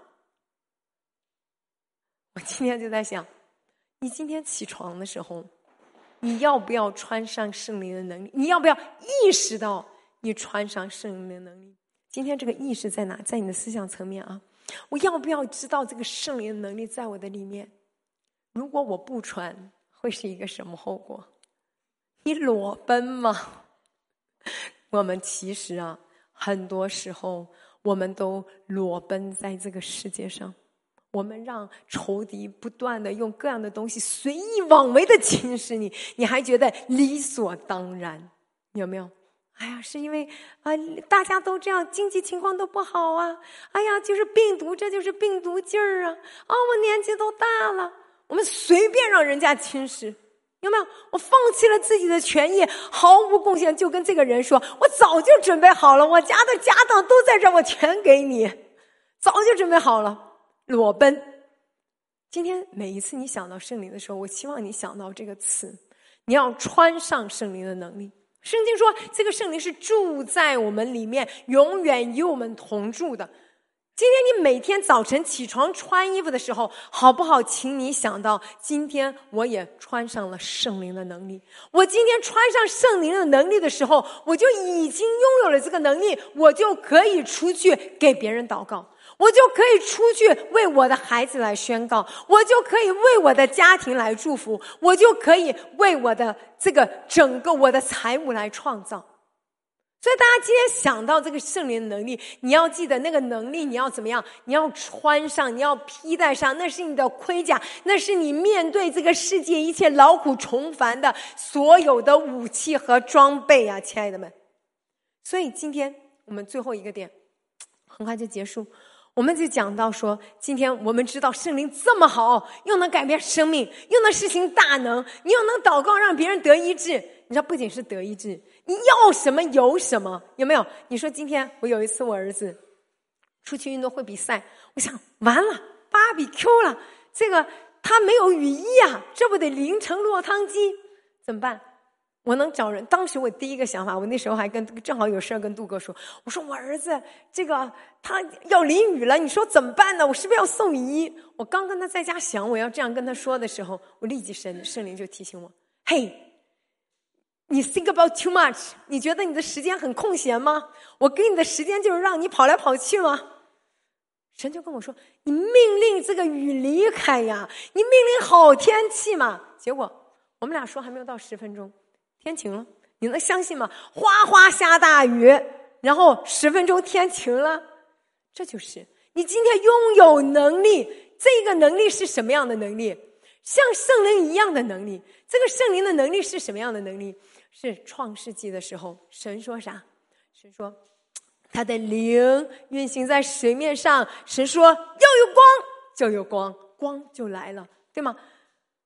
我今天就在想，你今天起床的时候，你要不要穿上圣灵的能力？你要不要意识到你穿上圣灵的能力？今天这个意识在哪？在你的思想层面啊。我要不要知道这个圣灵的能力在我的里面？如果我不穿，会是一个什么后果？你裸奔吗？我们其实啊，很多时候我们都裸奔在这个世界上，我们让仇敌不断的用各样的东西随意妄为的侵蚀你，你还觉得理所当然，有没有？哎呀，是因为大家都这样，经济情况都不好啊。哎呀，就是病毒，这就是病毒劲儿啊。我年纪都大了，我们随便让人家侵蚀，有没有？我放弃了自己的权益，毫无贡献，就跟这个人说，我早就准备好了，我家的家当都在这儿，我全给你，早就准备好了。裸奔。今天每一次你想到圣灵的时候，我希望你想到这个词，你要穿上圣灵的能力。圣经说这个圣灵是住在我们里面，永远与我们同住的。今天你每天早晨起床穿衣服的时候，好不好？请你想到，今天我也穿上了圣灵的能力。我今天穿上圣灵的能力的时候，我就已经拥有了这个能力，我就可以出去给别人祷告，我就可以出去为我的孩子来宣告，我就可以为我的家庭来祝福，我就可以为我的这个整个我的财务来创造。所以大家今天想到这个圣灵的能力，你要记得那个能力你要怎么样？你要穿上，你要披戴上，那是你的盔甲，那是你面对这个世界一切劳苦重烦的所有的武器和装备啊，亲爱的们。所以今天我们最后一个点很快就结束，我们就讲到说，今天我们知道圣灵这么好，又能改变生命，又能施行大能，你又能祷告让别人得医治。你知道不仅是得医治，你要什么有什么，有没有？你说今天我有一次我儿子出去运动会比赛，我想完了，BBQ了，这个他没有雨衣啊，这不得淋成落汤鸡，怎么办？我能找人。当时我第一个想法，我那时候还正好有事跟杜哥说，我说我儿子这个他要淋雨了，你说怎么办呢？我是不是要送雨衣？我刚跟他在家想我要这样跟他说的时候，我立即圣灵就提醒我，嘿，你 think about too much， 你觉得你的时间很空闲吗？我给你的时间就是让你跑来跑去吗？神就跟我说，你命令这个雨离开呀，你命令好天气嘛。结果我们俩说还没有到10分钟，天晴了，你能相信吗？哗哗下大雨，然后10分钟天晴了。这就是你今天拥有能力，这个能力是什么样的能力？像圣灵一样的能力。这个圣灵的能力是什么样的能力？是创世纪的时候，神说啥？神说他的灵运行在水面上，神说要有光，就有光，光就来了，对吗？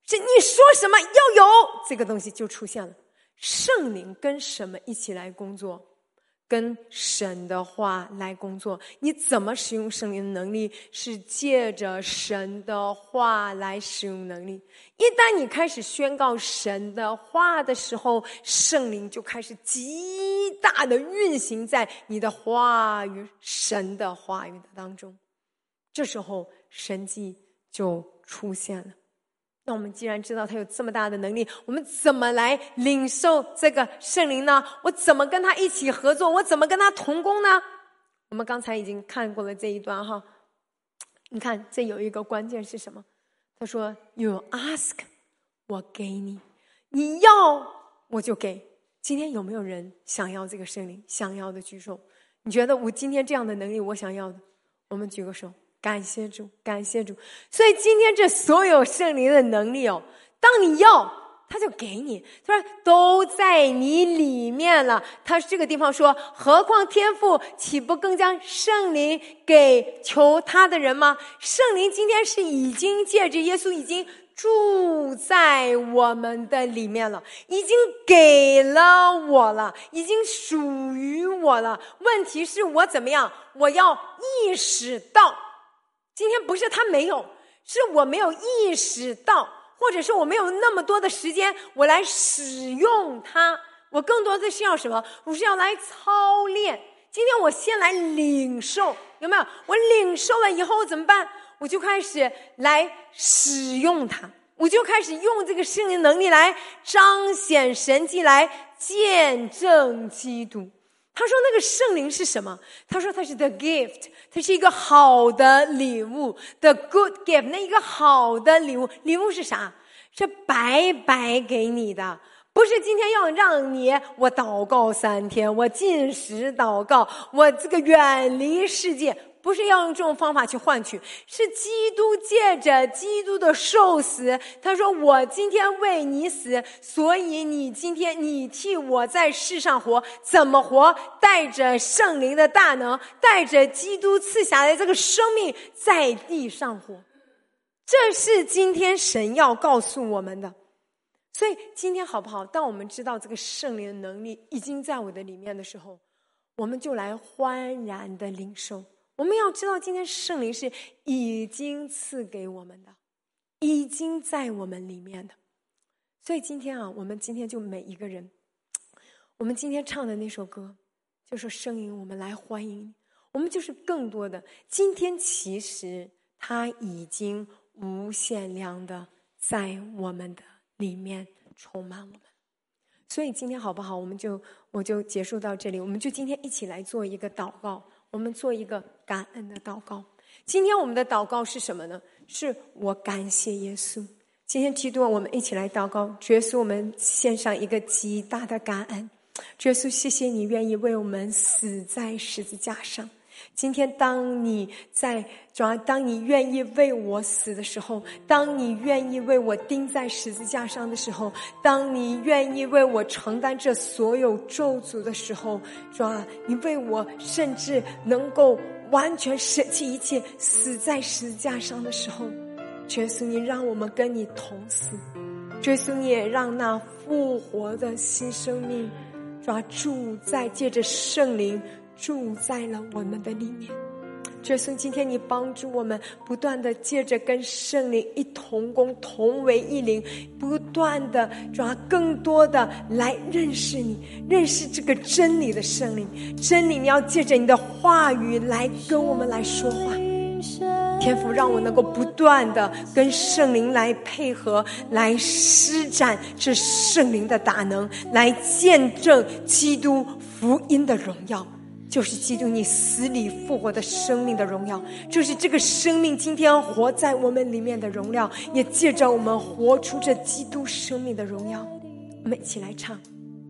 是你说什么要有，这个东西就出现了。圣灵跟什么一起来工作？跟神的话来工作。你怎么使用圣灵的能力？是借着神的话来使用能力。一旦你开始宣告神的话的时候，圣灵就开始极大的运行在你的话语、神的话语的当中。这时候神迹就出现了。那我们既然知道他有这么大的能力，我们怎么来领受这个圣灵呢？我怎么跟他一起合作？我怎么跟他同工呢？我们刚才已经看过了这一段哈。你看这有一个关键是什么？他说 You ask 我给你，你要我就给。今天有没有人想要这个圣灵？想要的举手。你觉得我今天这样的能力我想要的，我们举个手。感谢主，感谢主。所以今天这所有圣灵的能力哦，当你要他就给你，他说都在你里面了。他这个地方说，何况天父岂不更将圣灵给求他的人吗？圣灵今天是已经借着耶稣已经住在我们的里面了，已经给了我了，已经属于我了。问题是我怎么样？我要意识到，今天不是他没有，是我没有意识到，或者是我没有那么多的时间我来使用它。我更多的是要什么？我是要来操练。今天我先来领受，有没有？我领受了以后怎么办？我就开始来使用它，我就开始用这个圣灵能力来彰显神迹，来见证基督。他说那个圣灵是什么？他说它是 the gift， 它是一个好的礼物， the good gift， 那一个好的礼物。礼物是啥？是白白给你的，不是今天要让你我祷告3天，我禁食祷告，我这个远离世界，不是要用这种方法去换取，是基督借着基督的受死。他说我今天为你死，所以你今天你替我在世上活。怎么活？带着圣灵的大能，带着基督赐下来的这个生命在地上活。这是今天神要告诉我们的。所以今天好不好？当我们知道这个圣灵的能力已经在我的里面的时候，我们就来欢然的领受。我们要知道今天圣灵是已经赐给我们的，已经在我们里面的。所以今天啊，我们今天就每一个人，我们今天唱的那首歌就说圣灵我们来欢迎你，我们就是更多的今天其实它已经无限量的在我们的里面充满我们。所以今天好不好，我就结束到这里。我们就今天一起来做一个祷告，我们做一个感恩的祷告。今天我们的祷告是什么呢？是我感谢耶稣。今天基督我们一起来祷告。主耶稣，我们献上一个极大的感恩。主耶稣，谢谢你愿意为我们死在十字架上。今天当你愿意为我死的时候，当你愿意为我钉在十字架上的时候，当你愿意为我承担这所有咒诅的时候，主啊，你为我甚至能够完全舍弃一切，死在十字架上的时候，主耶稣，你让我们跟你同死。主耶稣，你也让那复活的新生命主啊住在，借着圣灵住在了我们的里面。主耶稣，今天你帮助我们不断的借着跟圣灵一同工，同为一灵，不断的主啊更多的来认识你，认识这个真理的圣灵。真理你要借着你的话语来跟我们来说话。天父，让我能够不断的跟圣灵来配合，来施展这圣灵的大能，来见证基督福音的荣耀，就是基督你死里复活的生命的荣耀，就是这个生命今天活在我们里面的荣耀，也借着我们活出这基督生命的荣耀。我们一起来唱。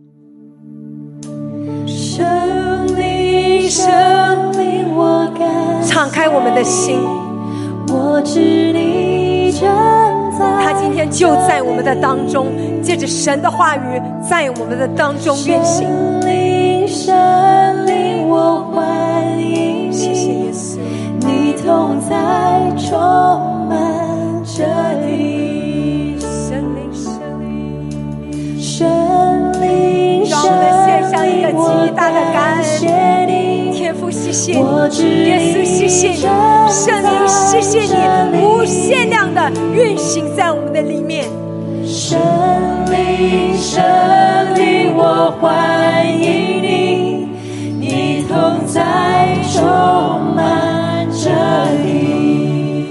圣灵，圣灵，我感谢， 敞开我们的心， 我知你正在， 他今天就在我们的当中，借着神的话语在我们的当中运行。 圣灵，圣灵，我欢迎你， 谢谢耶稣， 你同在充满这里。 圣的感恩，天父谢谢你，耶稣谢谢你，圣灵谢谢你，无限量的运行在我们的里面。 圣灵，圣灵，我欢迎你，你同在充满这里。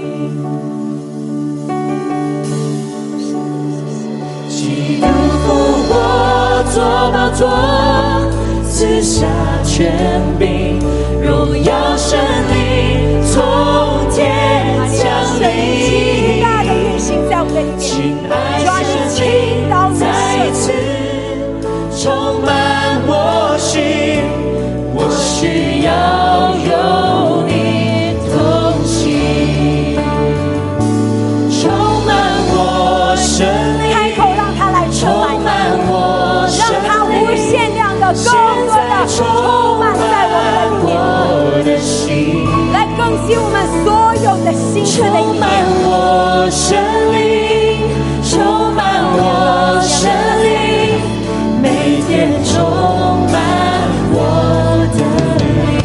基督复活，做宝座，赐下权柄，荣耀神灵从天降临。 大的运行在我们的里面， 亲爱主啊，你倾倒你的再次充满我心，我需要有你同行，充满我生命， 开口让他来充充满满我生让他无命， 限量的、更多的充满在我们的里面， 我的心， 来更新我们所有的心思的充满意念。 我生命，充满我生命，每天充满我的灵。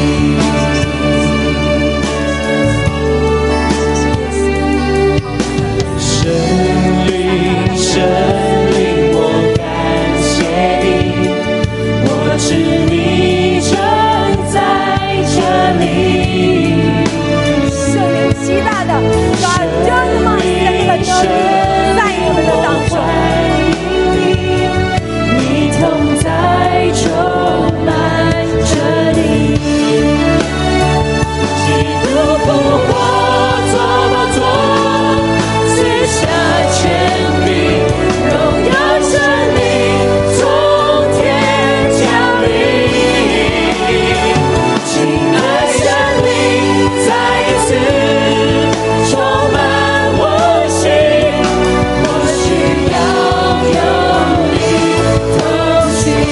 神灵，神灵，我感谢你，我知你正在这里。 圣灵极大的把人马的那个能力在我们的当中。 你同在充满这里，基督复活，做宝座，赐下权柄，荣耀神灵从天降临。亲爱神灵，再一次充满我心，我需要有你同行。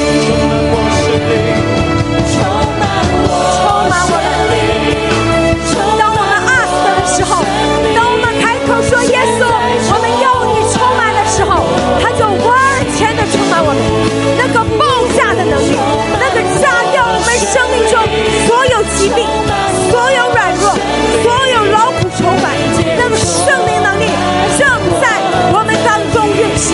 充满我生灵， 当我们 ask 的时候，当我们开口说耶稣，我们要你充满的时候，他就完全的充满我们，那个爆炸的能力，那个炸掉我们生命中所有疾病、所有软弱、所有劳苦愁烦，那个圣灵能力正在我们当中运行，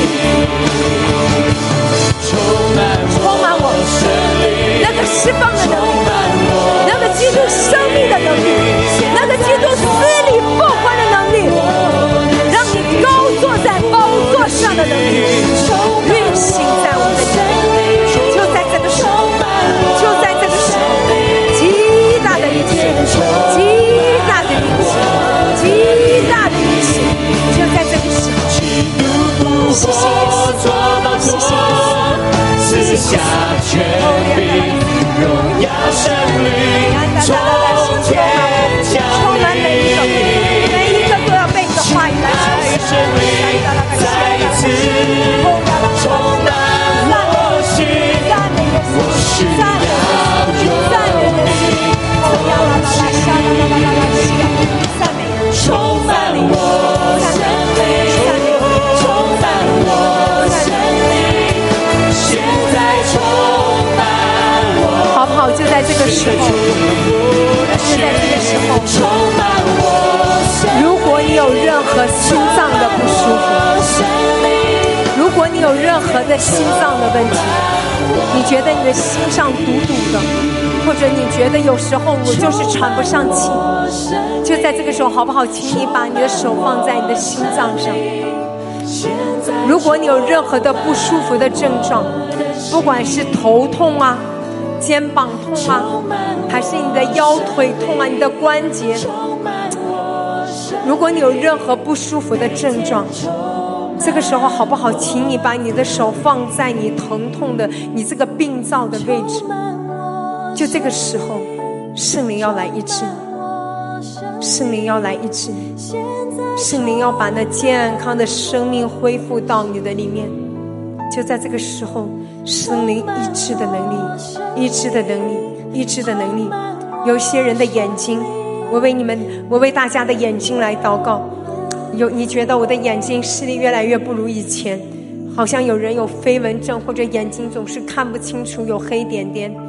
充满我，那个释放的能力，那个基督生命的能力，那个基督死里复活的能力，让你高坐在宝座上的能力运行在我们的里面，就在这个时候，就在这个时候，极大的运行，极大的运行，极大的运行，就在这个时候。谢谢耶稣，谢谢耶稣， 赐下权柄，荣耀神灵从天降临。 每一个都要被你的话语来充神灵再一次充满我心，我需要有你充满我生命，充满我生命，现在充满我。 好不好？就在这个时候，就在这个时候， 充满我生命， 如果你有任何心脏的不舒服，如果你有任何的心脏的问题，你觉得你的心上堵堵的，或者你觉得有时候我就是喘不上气，就在这个时候，好不好？请你把你的手放在你的心脏上。如果你有任何的不舒服的症状，不管是头痛啊、肩膀痛啊，还是你的腰腿痛啊、你的关节，如果你有任何不舒服的症状，这个时候好不好？请你把你的手放在你疼痛的、你这个病灶的位置。就这个时候，圣灵要来医治你，圣灵要来医治你，圣灵要把那健康的生命恢复到你的里面。就在这个时候，圣灵医治的能力，医治的能力，医治的能力。有些人的眼睛，我为大家的眼睛来祷告。你觉得我的眼睛视力越来越不如以前，好像有人有飞蚊症，或者眼睛总是看不清楚，有黑点点。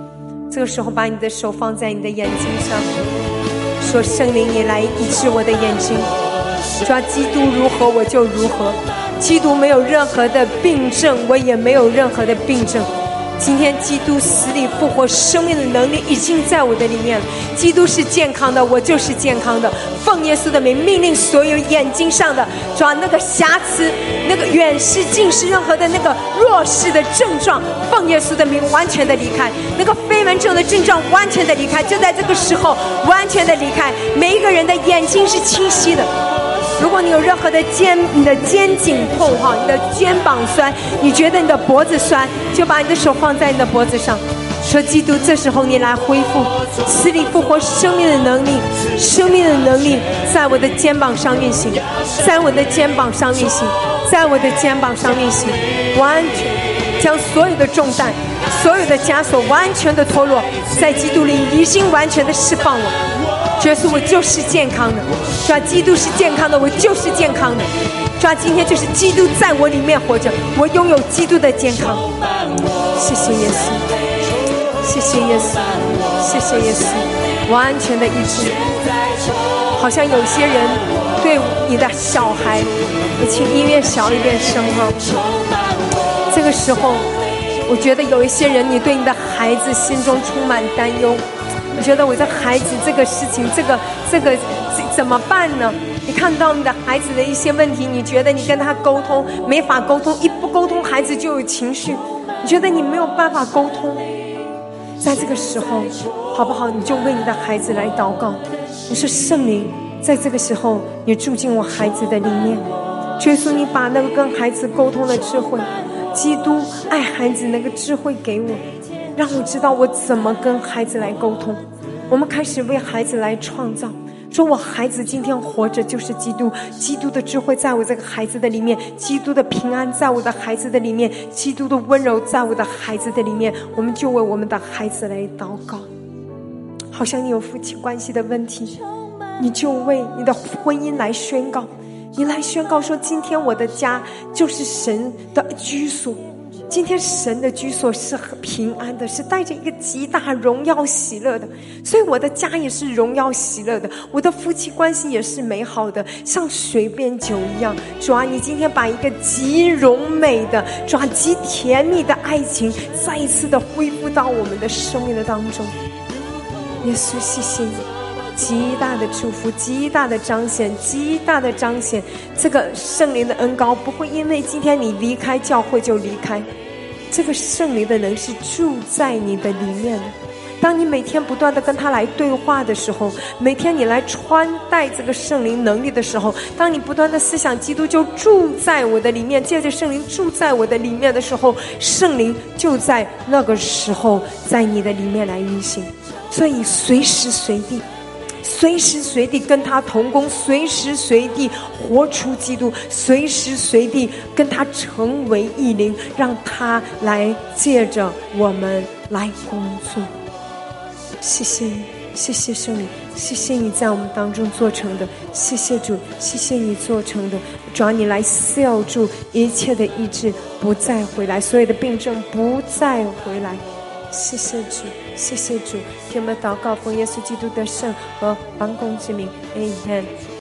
这个时候把你的手放在你的眼睛上，说圣灵你来医治我的眼睛，说基督如何我就如何，基督没有任何的病症，我也没有任何的病症。今天基督死里复活生命的能力已经在我的里面了，基督是健康的，我就是健康的。奉耶稣的名命令所有眼睛上的抓那个瑕疵，那个远视近视，任何的那个弱视的症状，奉耶稣的名完全的离开，那个飞蚊症的症状完全的离开，就在这个时候完全的离开。每一个人的眼睛是清晰的。如果你有任何的你的肩颈痛哈，你的肩膀酸，你觉得你的脖子酸，就把你的手放在你的脖子上，说基督这时候你来恢复死里复活生命的能力，生命的能力在我的肩膀上运行，在我的肩膀上运行，在我的肩膀上运行，完全将所有的重担所有的枷锁完全的脱落，在基督里已经完全的释放我。耶稣我就是健康的，主基督是健康的，我就是健康的。主今天就是基督在我里面活着，我拥有基督的健康。谢谢耶稣，谢谢耶稣，谢谢耶稣，完全的医治。好像有些人对你的小孩，你请音乐小一点声哈。这个时候我觉得有一些人，你对你的孩子心中充满担忧，你觉得我的孩子这个事情这个怎么办呢？你看到你的孩子的一些问题，你觉得你跟他沟通没法沟通，一不沟通孩子就有情绪，你觉得你没有办法沟通。在这个时候好不好，你就为你的孩子来祷告，你说圣灵在这个时候你住进我孩子的里面，耶稣你把那个跟孩子沟通的智慧，基督爱孩子那个智慧给我，让我知道我怎么跟孩子来沟通。我们开始为孩子来创造，说我孩子今天活着就是基督，基督的智慧在我这个孩子的里面，基督的平安在我的孩子的里面，基督的温柔在我的孩子的里面。我们就为我们的孩子来祷告。好像你有夫妻关系的问题，你就为你的婚姻来宣告，你来宣告说今天我的家就是神的居所，今天神的居所是很平安的，是带着一个极大荣耀喜乐的，所以我的家也是荣耀喜乐的，我的夫妻关系也是美好的，像水变酒一样。主啊，你今天把一个极荣美的，主啊，极甜蜜的爱情再一次的恢复到我们的生命的当中。耶稣谢谢你，极大的祝福，极大的彰显，极大的彰显。这个圣灵的恩膏不会因为今天你离开教会就离开，这个圣灵的能是住在你的里面的。当你每天不断的跟他来对话的时候，每天你来穿戴这个圣灵能力的时候，当你不断的思想基督就住在我的里面，借着圣灵住在我的里面的时候，圣灵就在那个时候在你的里面来运行。所以随时随地跟他同工，随时随地活出基督，随时随地跟他成为一灵，让他来借着我们来工作。谢谢你，谢谢圣灵，谢谢你在我们当中做成的，谢谢主，谢谢你做成的。主要你来seal住一切的医治不再回来，所有的病症不再回来。谢谢主，谢谢主，听我们祷告，奉耶稣基督的圣和王公之名 Amen。